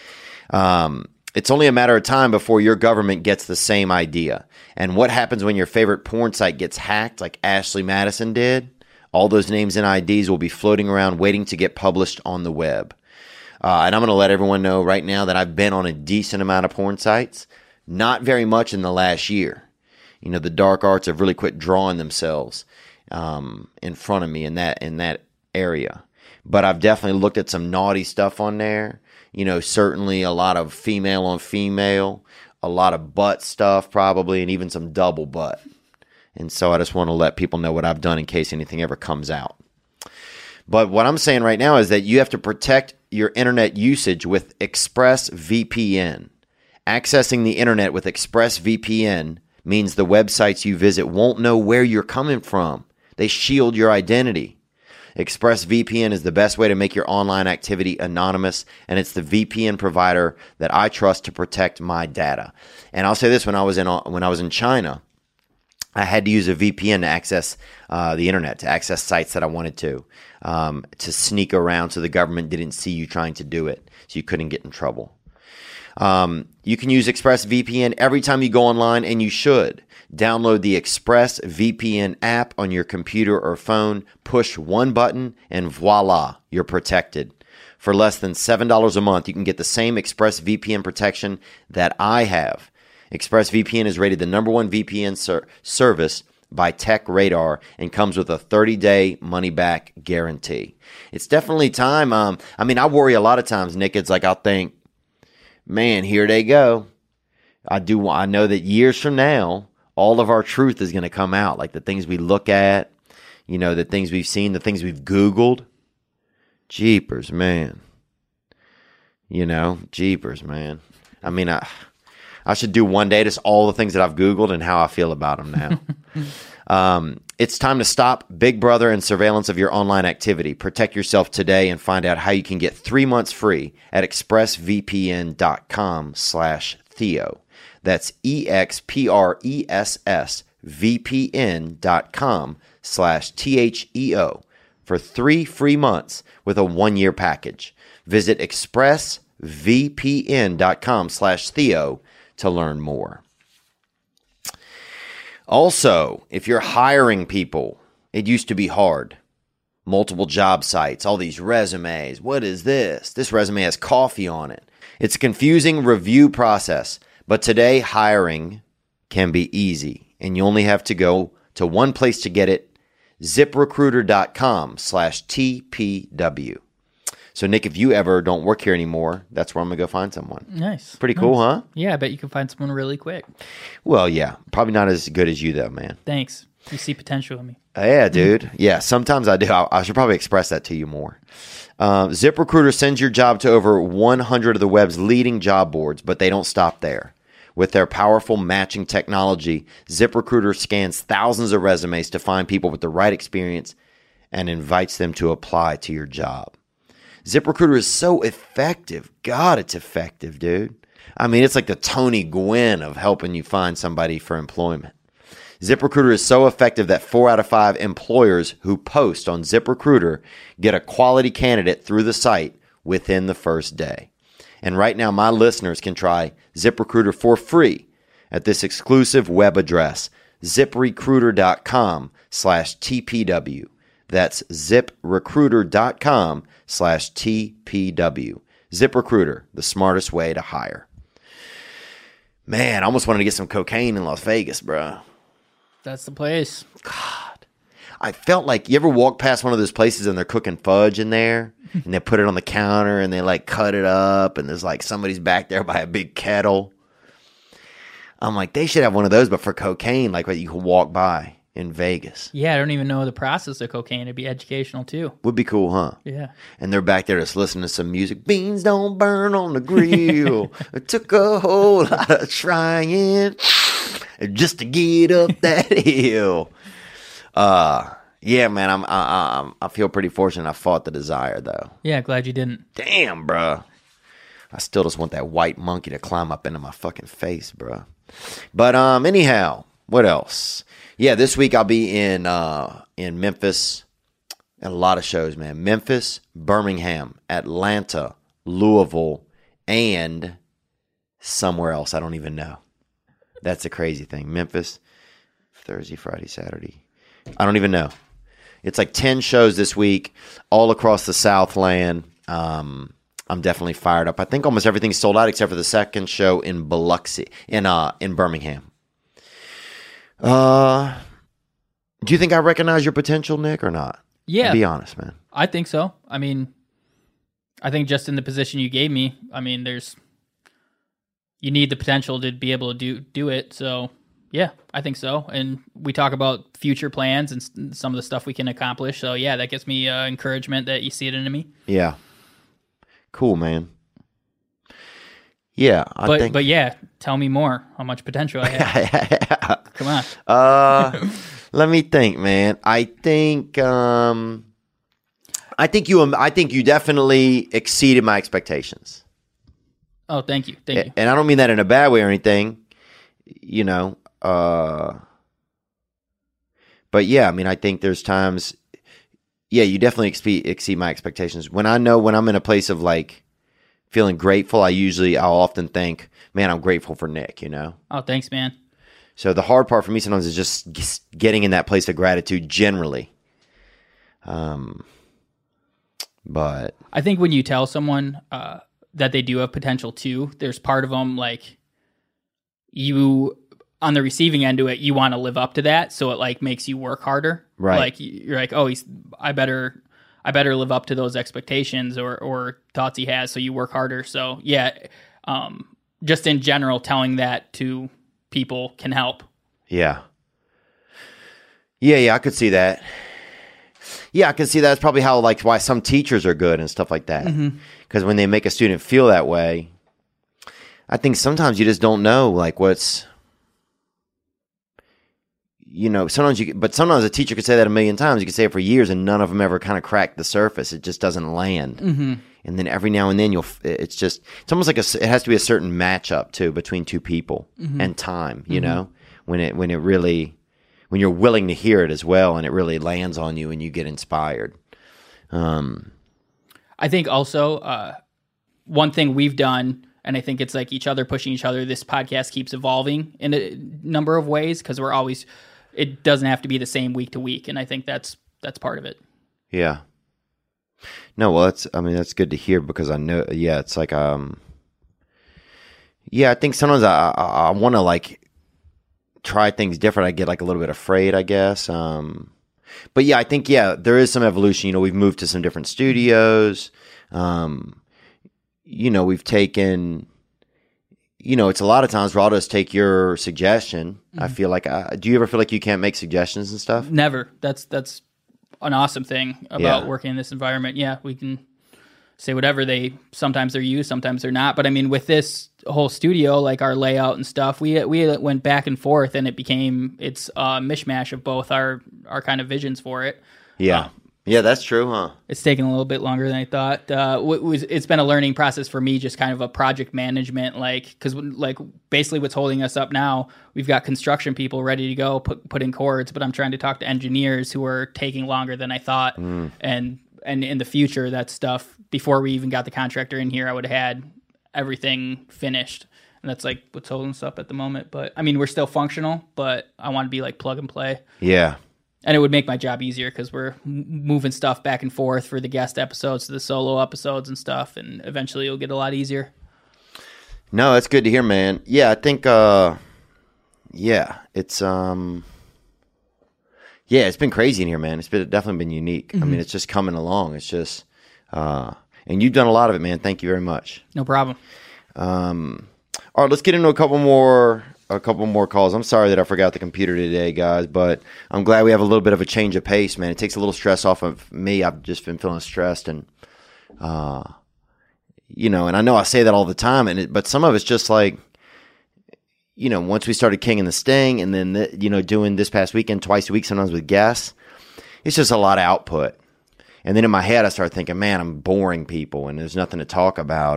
It's only a matter of time before your government gets the same idea. And what happens when your favorite porn site gets hacked like Ashley Madison did? All those names and IDs will be floating around waiting to get published on the web. And I'm going to let everyone know right now that I've been on a decent amount of porn sites. Not very much in the last year. You know, the dark arts have really quit drawing themselves in front of me in that area. But I've definitely looked at some naughty stuff on there. You know, certainly a lot of female on female, a lot of butt stuff probably, and even some double butt. And so I just want to let people know what I've done in case anything ever comes out. But what I'm saying right now is that you have to protect your internet usage with ExpressVPN. Accessing the internet with ExpressVPN means the websites you visit won't know where you're coming from. They shield your identity. ExpressVPN is the best way to make your online activity anonymous, and it's the VPN provider that I trust to protect my data. And I'll say this: when I was in China, I had to use a VPN to access the internet, to access sites that I wanted to sneak around so the government didn't see you trying to do it, so you couldn't get in trouble. You can use ExpressVPN every time you go online, and you should. Download the ExpressVPN app on your computer or phone, push one button, and voila, you're protected. For less than $7 a month, you can get the same ExpressVPN protection that I have. ExpressVPN is rated the #1 VPN service by TechRadar and comes with a 30-day money-back guarantee. It's definitely time. I mean, I worry a lot of times, Nick. It's like I'll think, man, here they go. I know that years from now, all of our truth is going to come out. Like the things we look at, you know, the things we've seen, the things we've Googled. Jeepers, man. You know, jeepers, man. I mean, I should do one day just all the things that I've Googled and how I feel about them now. It's time to stop Big Brother and surveillance of your online activity. Protect yourself today and find out how you can get 3 months free at expressvpn.com/Theo. That's expressvpn.com/THEO for 3 free months with a 1-year package. Visit expressvpn.com/Theo to learn more. Also, if you're hiring people, it used to be hard. Multiple job sites, all these resumes. What is this? This resume has coffee on it. It's a confusing review process, but today hiring can be easy, and you only have to go to one place to get it, ZipRecruiter.com/TPW. So, Nick, if you ever don't work here anymore, that's where I'm going to go find someone. Nice. Pretty cool, huh? Yeah, I bet you can find someone really quick. Well, yeah. Probably not as good as you, though, man. Thanks. You see potential in me. Yeah, dude. Yeah, sometimes I do. I should probably express that to you more. ZipRecruiter sends your job to over 100 of the web's leading job boards, but they don't stop there. With their powerful matching technology, ZipRecruiter scans thousands of resumes to find people with the right experience and invites them to apply to your job. ZipRecruiter is so effective. God, it's effective, dude. I mean, it's like the Tony Gwynn of helping you find somebody for employment. ZipRecruiter is so effective that 4 out of 5 employers who post on ZipRecruiter get a quality candidate through the site within the first day. And right now, my listeners can try ZipRecruiter for free at this exclusive web address, ZipRecruiter.com/TPW. That's ZipRecruiter.com/TPW. ZipRecruiter, the smartest way to hire. Man, I almost wanted to get some cocaine in Las Vegas, bro. That's the place. God. I felt like, you ever walk past one of those places and they're cooking fudge in there and they put it on the counter and they like cut it up and there's like somebody's back there by a big kettle. I'm like, they should have one of those, but for cocaine, like what you can walk by in Vegas. Yeah, I don't even know the process of cocaine. It'd be educational too. Would be cool, huh? Yeah. And they're back there just listening to some music. Beans don't burn on the grill. It took a whole lot of trying just to get up that hill. Yeah, man, I feel pretty fortunate I fought the desire, though. Yeah, glad you didn't. Damn, bro. I still just want that white monkey to climb up into my fucking face, bro. But anyhow, what else? Yeah, this week I'll be in Memphis and a lot of shows, man. Memphis, Birmingham, Atlanta, Louisville, and somewhere else I don't even know. That's a crazy thing. Memphis, Thursday, Friday, Saturday. I don't even know. It's like 10 shows this week, all across the Southland. I'm definitely fired up. I think almost everything's sold out except for the second show in Biloxi, in Birmingham. Do you think I recognize your potential, Nick, or not? Yeah. Be honest, man. I think so. I mean, I think just in the position you gave me, I mean, you need the potential to be able to do it. So, yeah, I think so. And we talk about future plans and some of the stuff we can accomplish. So, yeah, that gives me encouragement that you see it in me. Yeah. Cool, man. Yeah, but yeah, tell me more. How much potential I have? Come on. Let me think, man. I think you definitely exceeded my expectations. Oh, thank you. Thank you. And I don't mean that in a bad way or anything, you know. But yeah, I mean, I think there's times, yeah, you definitely exceed my expectations. When I'm in a place of like feeling grateful, I'll often think, man, I'm grateful for Nick, you know? Oh, thanks, man. So the hard part for me sometimes is just getting in that place of gratitude generally. But I think when you tell someone that they do have potential too, there's part of them like you on the receiving end of it, you want to live up to that, so it like makes you work harder. Right. Like you're like, oh, I better live up to those expectations or thoughts he has, so you work harder. So yeah, just in general, telling that to people can help. Yeah. Yeah, I could see that. Yeah, I can see that's probably how why some teachers are good and stuff like that. Because when they make a student feel that way, I think sometimes you just don't know sometimes a teacher could say that a million times. You could say it for years, and none of them ever kind of crack the surface. It just doesn't land. Mm-hmm. And then every now and then it's almost like it has to be a certain matchup too between two people and time. When you're willing to hear it as well, and it really lands on you, and you get inspired. I think also one thing we've done, and I think it's like each other pushing each other. This podcast keeps evolving in a number of ways because it doesn't have to be the same week to week, and I think that's part of it. Yeah. No, well, that's good to hear because I know, it's like, I think sometimes I want to like try things different. I get like a little bit afraid, I guess. But I think, there is some evolution. We've moved to some different studios. We've taken, it's a lot of times where I'll just take your suggestion. I feel like, do you ever feel like you can't make suggestions and stuff? Never. That's an awesome thing about working in this environment. Yeah, we can say whatever sometimes they're used, sometimes they're not. But I mean, with this whole studio, like our layout and stuff, we went back and forth, and it's a mishmash of both our kind of visions for it. Yeah. Yeah, that's true, huh? It's taken a little bit longer than I thought. It's been a learning process for me, just kind of a project management, because basically what's holding us up now, we've got construction people ready to go, put in cords, but I'm trying to talk to engineers who are taking longer than I thought. And in the future, that stuff, before we even got the contractor in here, I would have had everything finished. And that's like what's holding us up at the moment. But I mean, we're still functional, but I want to be like plug and play. Yeah. And it would make my job easier because we're moving stuff back and forth for the guest episodes to the solo episodes and stuff, and eventually it'll get a lot easier. No, that's good to hear, man. Yeah, I think, it's been crazy in here, man. It's definitely been unique. I mean, it's just coming along. It's just, and you've done a lot of it, man. Thank you very much. No problem. All right, let's get into a couple more calls. I'm sorry that I forgot the computer today, guys, but I'm glad we have a little bit of a change of pace, man. It takes a little stress off of me. I've just been feeling stressed, and and I know I say that all the time, but some of it's just like, once we started King and the Sting, and then doing this past weekend twice a week, sometimes with guests, it's just a lot of output. And then in my head, I start thinking, man, I'm boring people, and there's nothing to talk about,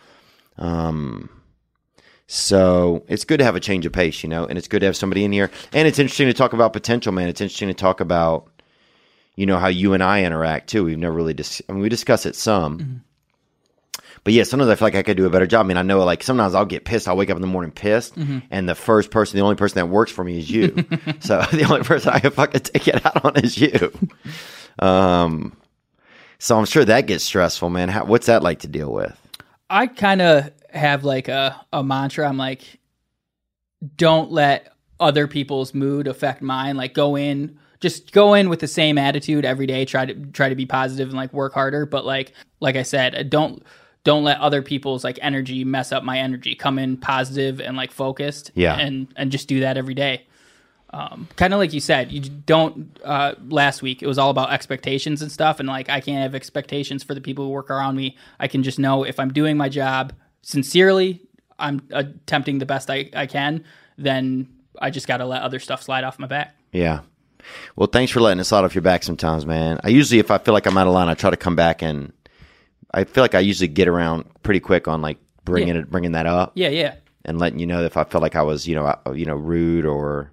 So it's good to have a change of pace, and it's good to have somebody in here. And it's interesting to talk about potential, man. It's interesting to talk about, how you and I interact too. We've never really we discuss it some. But yeah, sometimes I feel like I could do a better job. I mean, I know like sometimes I'll get pissed. I'll wake up in the morning pissed, and the only person that works for me is you. So the only person I can fucking take it out on is you. So I'm sure that gets stressful, man. What's that like to deal with? I kind of have like a mantra. I'm like, don't let other people's mood affect mine. Like just go in with the same attitude every day. Try to be positive and like work harder. But like I said, don't let other people's like energy mess up my energy. Come in positive and like focused. Yeah. And just do that every day. Kind of like you said, you don't, last week, it was all about expectations and stuff. And like, I can't have expectations for the people who work around me. I can just know if I'm doing my job sincerely, I'm attempting the best I can, then I just got to let other stuff slide off my back. Yeah. Well, thanks for letting us slide off your back sometimes, man. I usually, if I feel like I'm out of line, I try to come back, and I feel like I usually get around pretty quick on like bringing that up. Yeah. Yeah. And letting you know if I felt like I was, rude or,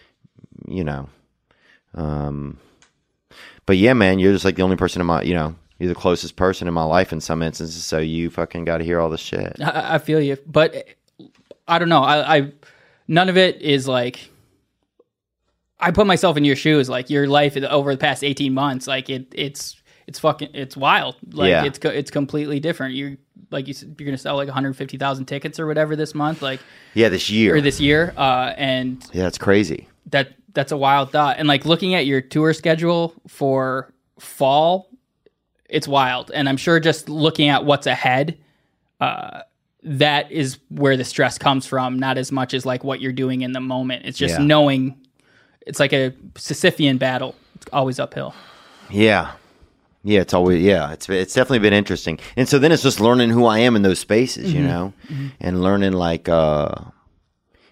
but yeah, man, you're just like the only person in my, you're the closest person in my life in some instances. So you fucking got to hear all this shit. I feel you, but I don't know. I none of it is like, I put myself in your shoes. Like your life over the past 18 months, like it's wild. Like it's completely different. You're going to sell like 150,000 tickets or whatever this month. Like this year. And yeah, it's crazy. That's a wild thought. And like looking at your tour schedule for fall, it's wild. And I'm sure just looking at what's ahead, that is where the stress comes from, not as much as like what you're doing in the moment. It's just knowing it's like a Sisyphean battle. It's always uphill. Yeah. Yeah, it's always, it's definitely been interesting. And so then it's just learning who I am in those spaces, and learning like,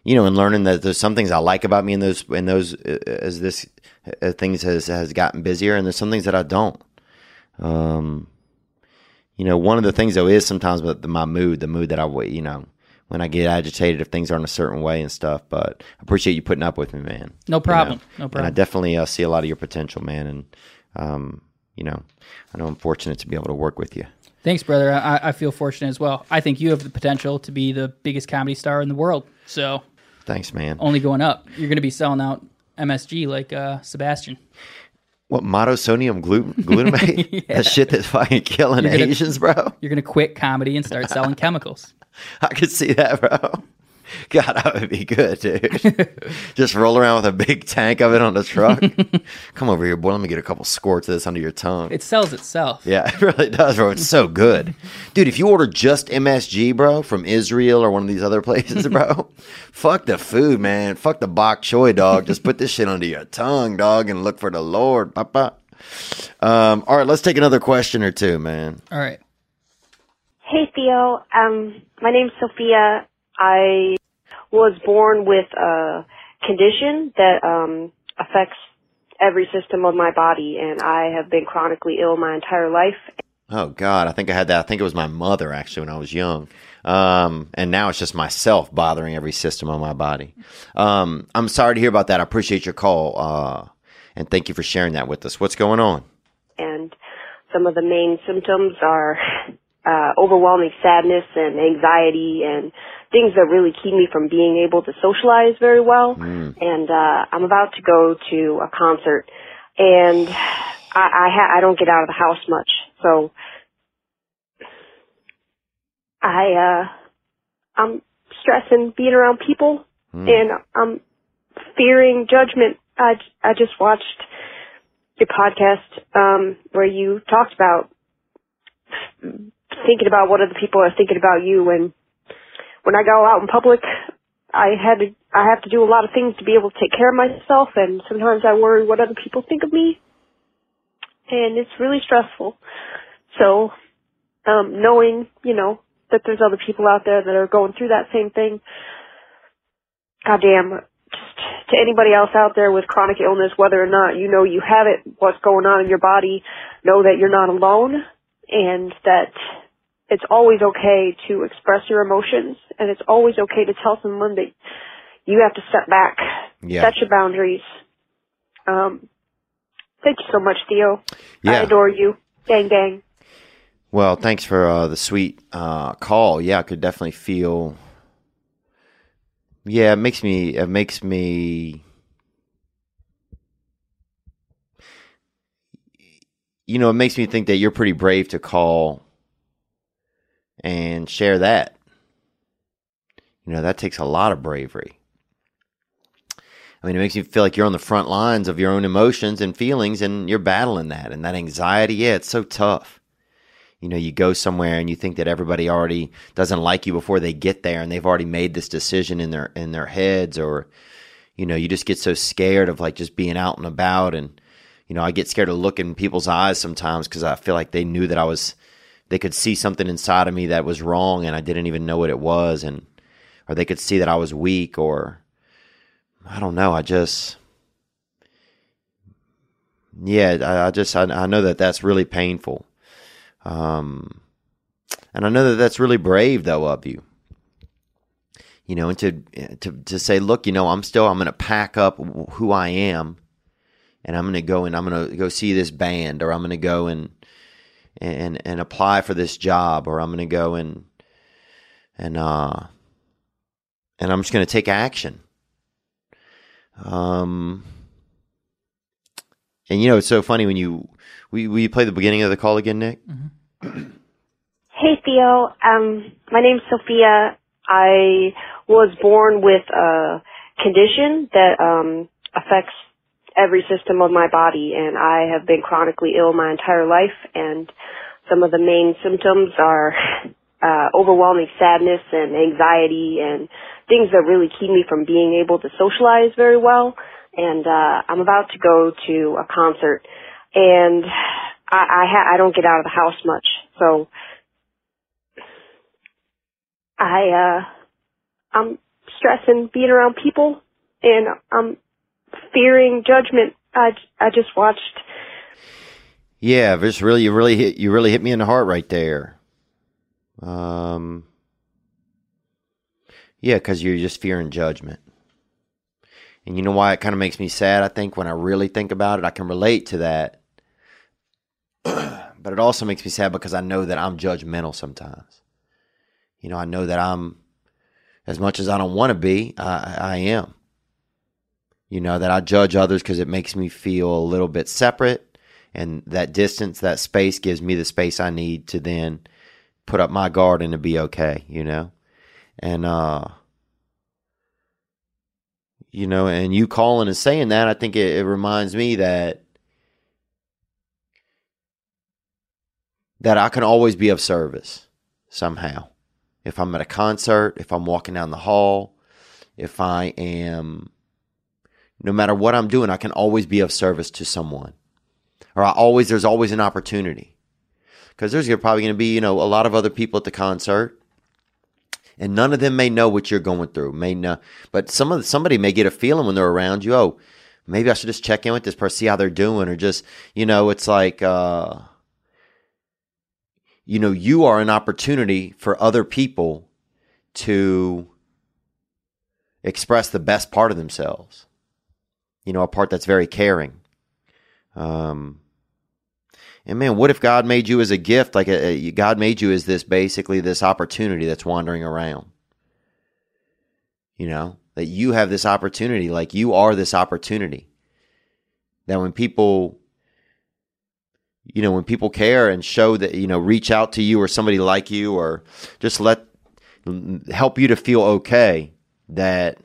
and learning that there's some things I like about me in those as this things has gotten busier, and there's some things that I don't. One of the things though is sometimes my mood, the mood that I when I get agitated if things aren't a certain way and stuff. But I appreciate you putting up with me, man. No problem. No And problem. I definitely see a lot of your potential, man. And I know I'm fortunate to be able to work with you. Thanks, brother. I feel fortunate as well. I think you have the potential to be the biggest comedy star in the world. So thanks, man. Only going up. You're going to be selling out MSG like Sebastian. What, monosodium glutamate? Yeah. That shit that's fucking killing Asians, bro. You're going to quit comedy and start selling chemicals. I could see that, bro. God, that would be good, dude. Just roll around with a big tank of it on the truck. Come over here, boy. Let me get a couple squirts of this under your tongue. It sells itself. Yeah, it really does, bro. It's so good. Dude, if you order just MSG, bro, from Israel or one of these other places, bro, fuck the food, man. Fuck the bok choy, dog. Just put this shit under your tongue, dog, and look for the Lord. Papa. All right, let's take another question or two, man. All right. Hey, Theo. My name's Sophia. I was born with a condition that affects every system of my body, and I have been chronically ill my entire life. Oh, God, I think I had that. I think it was my mother, actually, when I was young. And now it's just myself bothering every system of my body. I'm sorry to hear about that. I appreciate your call, and thank you for sharing that with us. What's going on? And some of the main symptoms are overwhelming sadness and anxiety and things that really keep me from being able to socialize very well. And I'm about to go to a concert, and I don't get out of the house much, so I'm stressing being around people, and I'm fearing judgment. I just watched your podcast where you talked about thinking about what other people are thinking about you, and when I go out in public, I have to do a lot of things to be able to take care of myself, and sometimes I worry what other people think of me, and it's really stressful. So, knowing, that there's other people out there that are going through that same thing, goddamn, just to anybody else out there with chronic illness, whether or not you know you have it, what's going on in your body, know that you're not alone, and that it's always okay to express your emotions, and it's always okay to tell someone that you have to step back, set your boundaries. Thank you so much, Theo. Yeah. I adore you. Gang, gang. Well, thanks for the sweet call. Yeah, I could definitely feel. Yeah, it makes me. It makes me think that you're pretty brave to call and share that. That takes a lot of bravery. I mean, it makes you feel like you're on the front lines of your own emotions and feelings, and you're battling that. And that anxiety, yeah, it's so tough. You go somewhere and you think that everybody already doesn't like you before they get there, and they've already made this decision in their heads, or, you just get so scared of like just being out and about. And, I get scared of looking in people's eyes sometimes because I feel like they knew that they could see something inside of me that was wrong, and I didn't even know what it was. Or they could see that I was weak, or I don't know. I know that that's really painful. And I know that that's really brave though of you, and to say, look, I'm going to pack up who I am, and I'm going to go and I'm going to go see this band, or I'm going to go and apply for this job, or I'm going to go and I'm just going to take action. And it's so funny when will you play the beginning of the call again, Nick? Mm-hmm. Hey, Theo. My name's Sophia. I was born with a condition that affects every system of my body, and I have been chronically ill my entire life, and some of the main symptoms are overwhelming sadness and anxiety and things that really keep me from being able to socialize very well. And I'm about to go to a concert, and I don't get out of the house much, so I'm stressing being around people, and I'm fearing judgment. I just watched. Yeah, this really you really hit me in the heart right there. Yeah, because you're just fearing judgment. And you know why it kind of makes me sad, I think, when I really think about it? I can relate to that. But it also makes me sad because I know that I'm judgmental sometimes. You know, I know that I'm, as much as I don't want to be, I am. You know, that I judge others because it makes me feel a little bit separate. And that distance, that space gives me the space I need to then put up my guard and to be okay, you know? And, you know, and you calling and saying that, I think it reminds me that I can always be of service somehow. If I'm at a concert, if I'm walking down the hall, if I am, no matter what I'm doing, I can always be of service to someone. Or there's always an opportunity. Because there's probably going to be, you know, a lot of other people at the concert. And none of them may know what you're going through. May know, but somebody may get a feeling when they're around you. Oh, maybe I should just check in with this person, see how they're doing, or just, you know, it's like, you know, you are an opportunity for other people to express the best part of themselves. You know, a part that's very caring. And man, what if God made you as a gift? Like God made you as basically this opportunity that's wandering around. You know, that you have this opportunity, like you are this opportunity. That when people, you know, when people care and show that, you know, reach out to you or somebody like you, or just help you to feel okay, that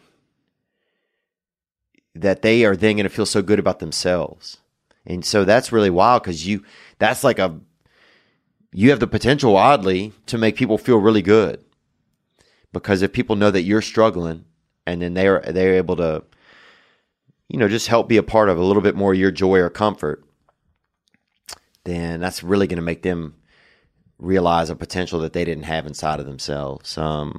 they are then going to feel so good about themselves. And so that's really wild, because you have the potential, oddly, to make people feel really good. Because if people know that you're struggling, and then they're able to, you know, just help be a part of a little bit more of your joy or comfort, then that's really going to make them realize a potential that they didn't have inside of themselves. What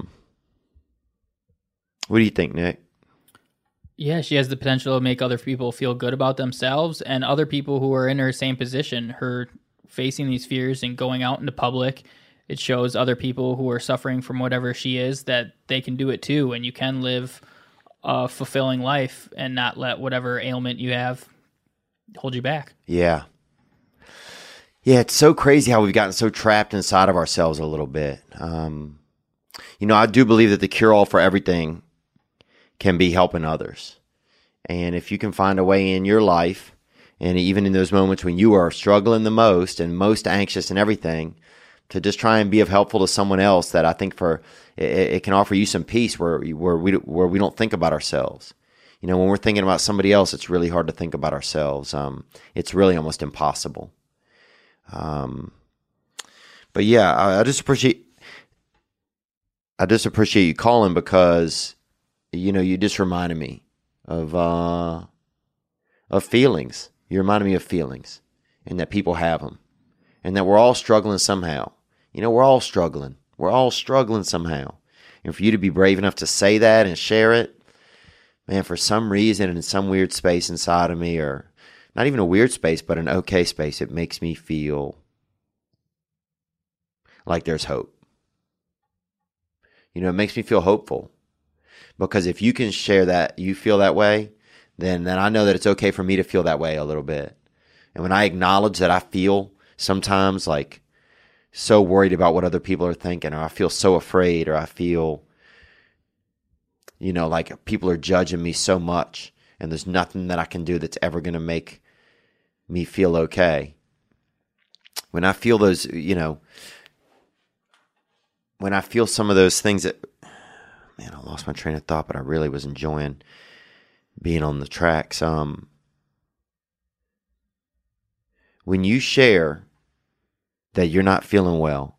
do you think, Nick? Yeah, she has the potential to make other people feel good about themselves, and other people who are in her same position, her facing these fears and going out into public. It shows other people who are suffering from whatever she is that they can do it too, and you can live a fulfilling life and not let whatever ailment you have hold you back. Yeah. Yeah, it's so crazy how we've gotten so trapped inside of ourselves a little bit. You know, I do believe that the cure-all for everything can be helping others. And if you can find a way in your life, and even in those moments when you are struggling the most and most anxious and everything, to just try and be of helpful to someone else, that I think it can offer you some peace where we don't think about ourselves. You know, when we're thinking about somebody else, it's really hard to think about ourselves. It's really almost impossible. But yeah, I just appreciate you calling, because, you know, you just reminded me of feelings. You reminded me of feelings, and that people have them, and that we're all struggling somehow. You know, we're all struggling. We're all struggling somehow. And for you to be brave enough to say that and share it, man, for some reason, in some weird space inside of me, or not even a weird space, but an okay space, it makes me feel like there's hope. You know, it makes me feel hopeful. Because if you can share that, you feel that way, then I know that it's okay for me to feel that way a little bit. And when I acknowledge that I feel sometimes like so worried about what other people are thinking, or I feel so afraid, or I feel, you know, like people are judging me so much, and there's nothing that I can do that's ever going to make me feel okay. When I feel those, you know, when I feel some of those things that, man, I lost my train of thought, but I really was enjoying being on the tracks. When you share that you're not feeling well,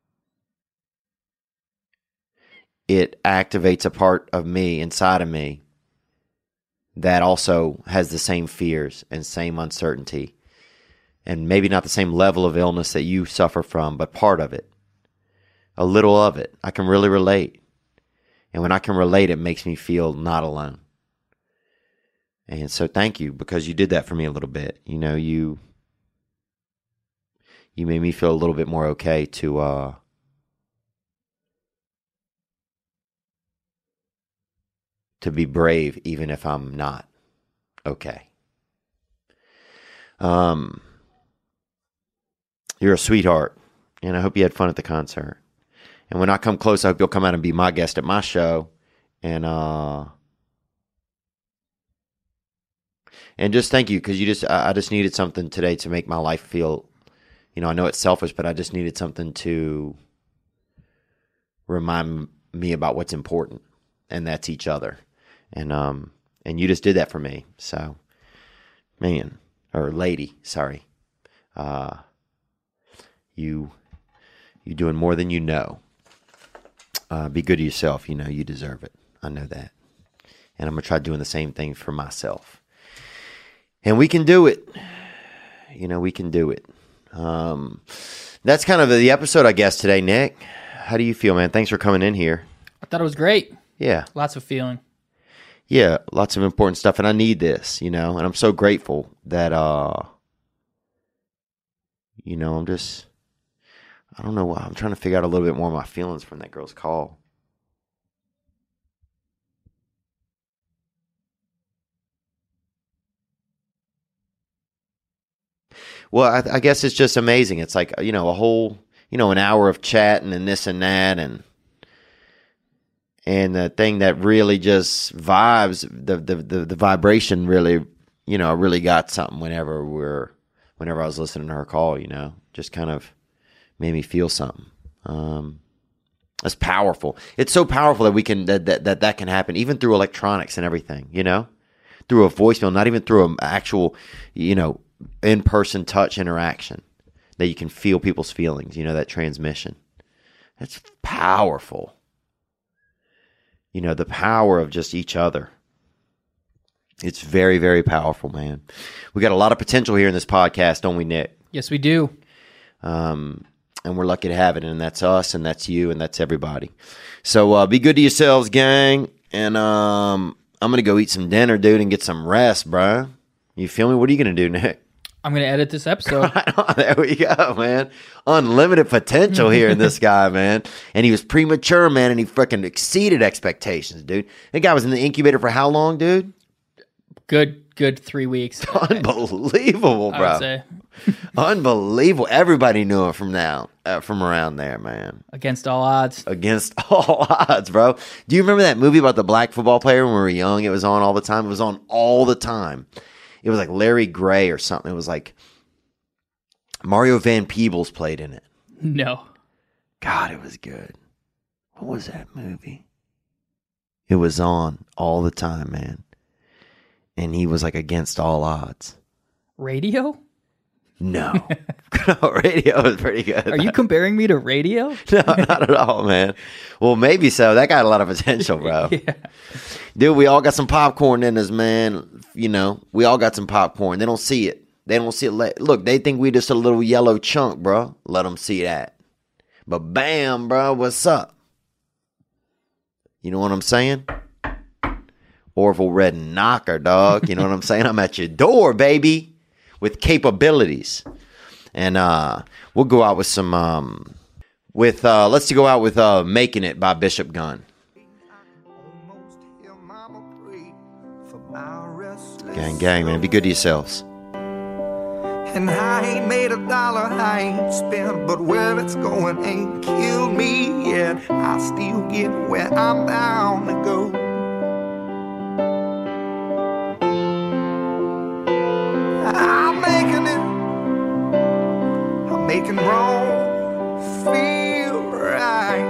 it activates a part of me, inside of me, that also has the same fears and same uncertainty, and maybe not the same level of illness that you suffer from, but part of it, a little of it. I can really relate. And when I can relate, it makes me feel not alone. And so thank you, because you did that for me a little bit. You know, you made me feel a little bit more okay to be brave, even if I'm not okay. You're a sweetheart, and I hope you had fun at the concert. And when I come close, I hope you'll come out and be my guest at my show. And just thank you, because I just needed something today to make my life feel, you know, I know it's selfish, but I just needed something to remind me about what's important, and that's each other. And you just did that for me. So, man, or lady, sorry. You doing more than you know. Be good to yourself. You know, you deserve it. I know that. And I'm going to try doing the same thing for myself. And we can do it. You know, we can do it. That's kind of the episode, I guess, today, Nick. How do you feel, man? Thanks for coming in here. I thought it was great. Yeah. Lots of feeling. Yeah, lots of important stuff. And I need this, you know. And I'm so grateful that, you know, I don't know why. I'm trying to figure out a little bit more of my feelings from that girl's call. Well, I guess it's just amazing. It's like, you know, a whole, you know, an hour of chatting and this and that, and the thing that really just vibes, the vibration really, you know, really got something whenever I was listening to her call, you know, just kind of made me feel something. That's powerful. It's so powerful that we can that can happen even through electronics and everything, you know, through a voicemail, not even through an actual, you know, in-person touch interaction, that you can feel people's feelings, you know, that transmission. That's powerful. You know, the power of just each other. It's very, very powerful, man. We got a lot of potential here in this podcast, don't we, Nick? Yes, we do. And we're lucky to have it, and that's us, and that's you, and that's everybody. So be good to yourselves, gang, and I'm going to go eat some dinner, dude, and get some rest, bro. You feel me? What are you going to do, Nick? I'm going to edit this episode. There we go, man. Unlimited potential here in this guy, man. And he was premature, man, and he freaking exceeded expectations, dude. That guy was in the incubator for how long, dude? Good 3 weeks. Unbelievable, bro. I would say. Unbelievable. Everybody knew him from around there, man. Against all odds. Against all odds, bro. Do you remember that movie about the black football player when we were young? It was on all the time. It was on all the time. It was like Larry Gray or something. It was like Mario Van Peebles played in it. No. God, it was good. What was that movie? It was on all the time, man. And he was like against all odds. Radio? No. No, Radio was pretty good. Are you comparing me to Radio? No, not at all, man. Well, maybe so. That got a lot of potential, bro. Yeah. Dude, we all got some popcorn in us, man. You know, we all got some popcorn. They don't see it. They don't see it. Look, they think we just a little yellow chunk, bro. Let them see that. But bam, bro, what's up? You know what I'm saying? Orville Red Knocker, dog. You know what I'm saying? I'm at your door, baby, with capabilities. And we'll go out with some, let's go out with Making It by Bishop Gunn. Gang, man. Be good to yourselves. And I ain't made $1 I ain't spent, but where it's going ain't killed me yet. I still get where I'm bound to go. I'm making it. I'm making wrong feel right.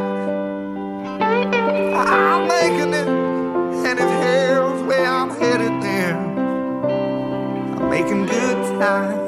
I'm making it. And if hell's where I'm headed there, I'm making good time.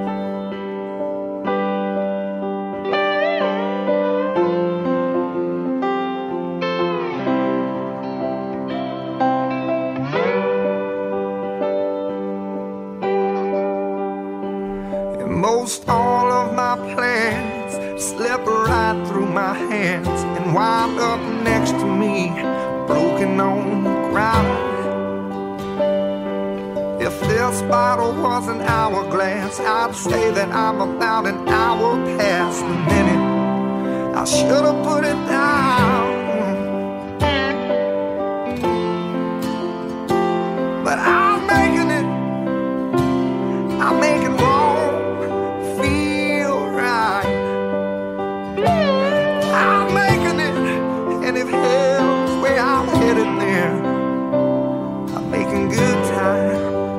Most all of my plans slip right through my hands and wind up next to me, broken on the ground. If this bottle was an hourglass, I'd say that I'm about an hour past the minute I should have put it down. But I'm making it wrong feel right. I'm making it, and if hell's where I'm headed there, I'm making good time.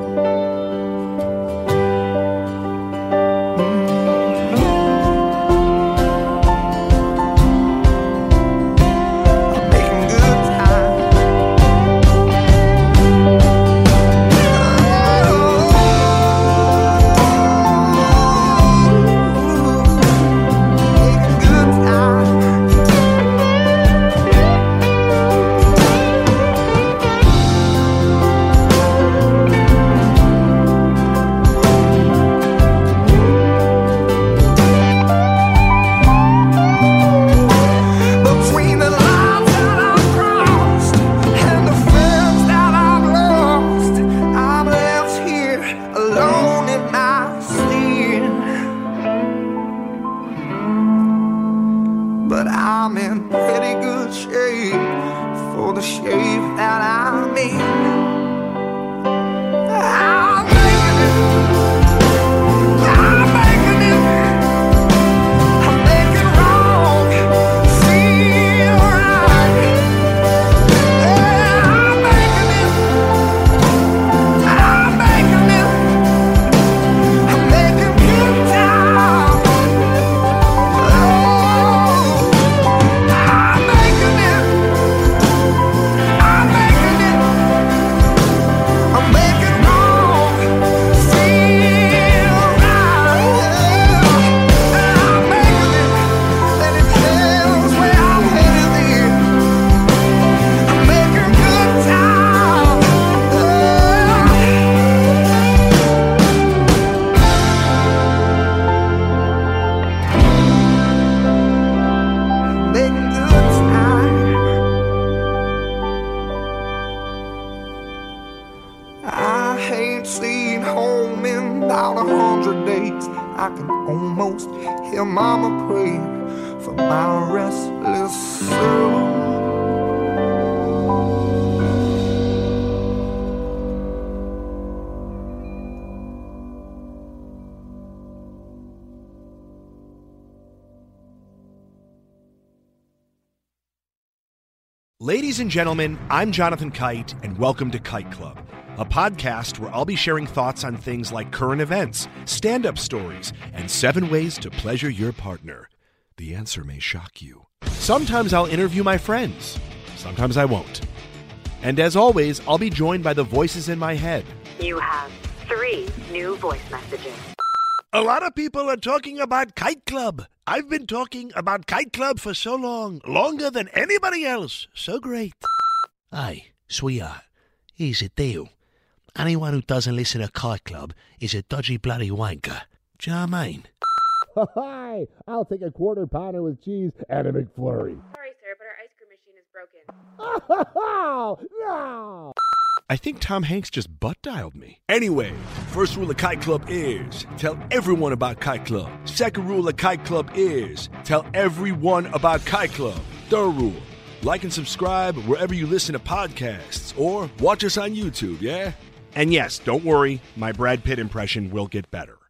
But I'm in pretty good shape for the shape that I'm in. I'm making it. I'm making it. I'm making wrong feel right. Yeah, I'm making it. I'm making it. I'm making good time. I ain't seen home in about 100 days. I can almost hear Mama praying for my restless soul. Ladies and gentlemen, I'm Jonathan Kite, and welcome to Kite Club, a podcast where I'll be sharing thoughts on things like current events, stand-up stories, and 7 ways to pleasure your partner. The answer may shock you. Sometimes I'll interview my friends. Sometimes I won't. And as always, I'll be joined by the voices in my head. You have 3 new voice messages. A lot of people are talking about Kite Club. I've been talking about Kite Club for so long, longer than anybody else. So great. Hey, sweetheart, here's the deal. Anyone who doesn't listen to Kite Club is a dodgy bloody wanker. Do you know what I mean? Hi, I'll take a quarter pounder with cheese and a McFlurry. Sorry, sir, but our ice cream machine is broken. Oh, no! I think Tom Hanks just butt-dialed me. Anyway, first rule of Kite Club is tell everyone about Kite Club. Second rule of Kite Club is tell everyone about Kite Club. Third rule, like and subscribe wherever you listen to podcasts or watch us on YouTube, yeah? And yes, don't worry, my Brad Pitt impression will get better.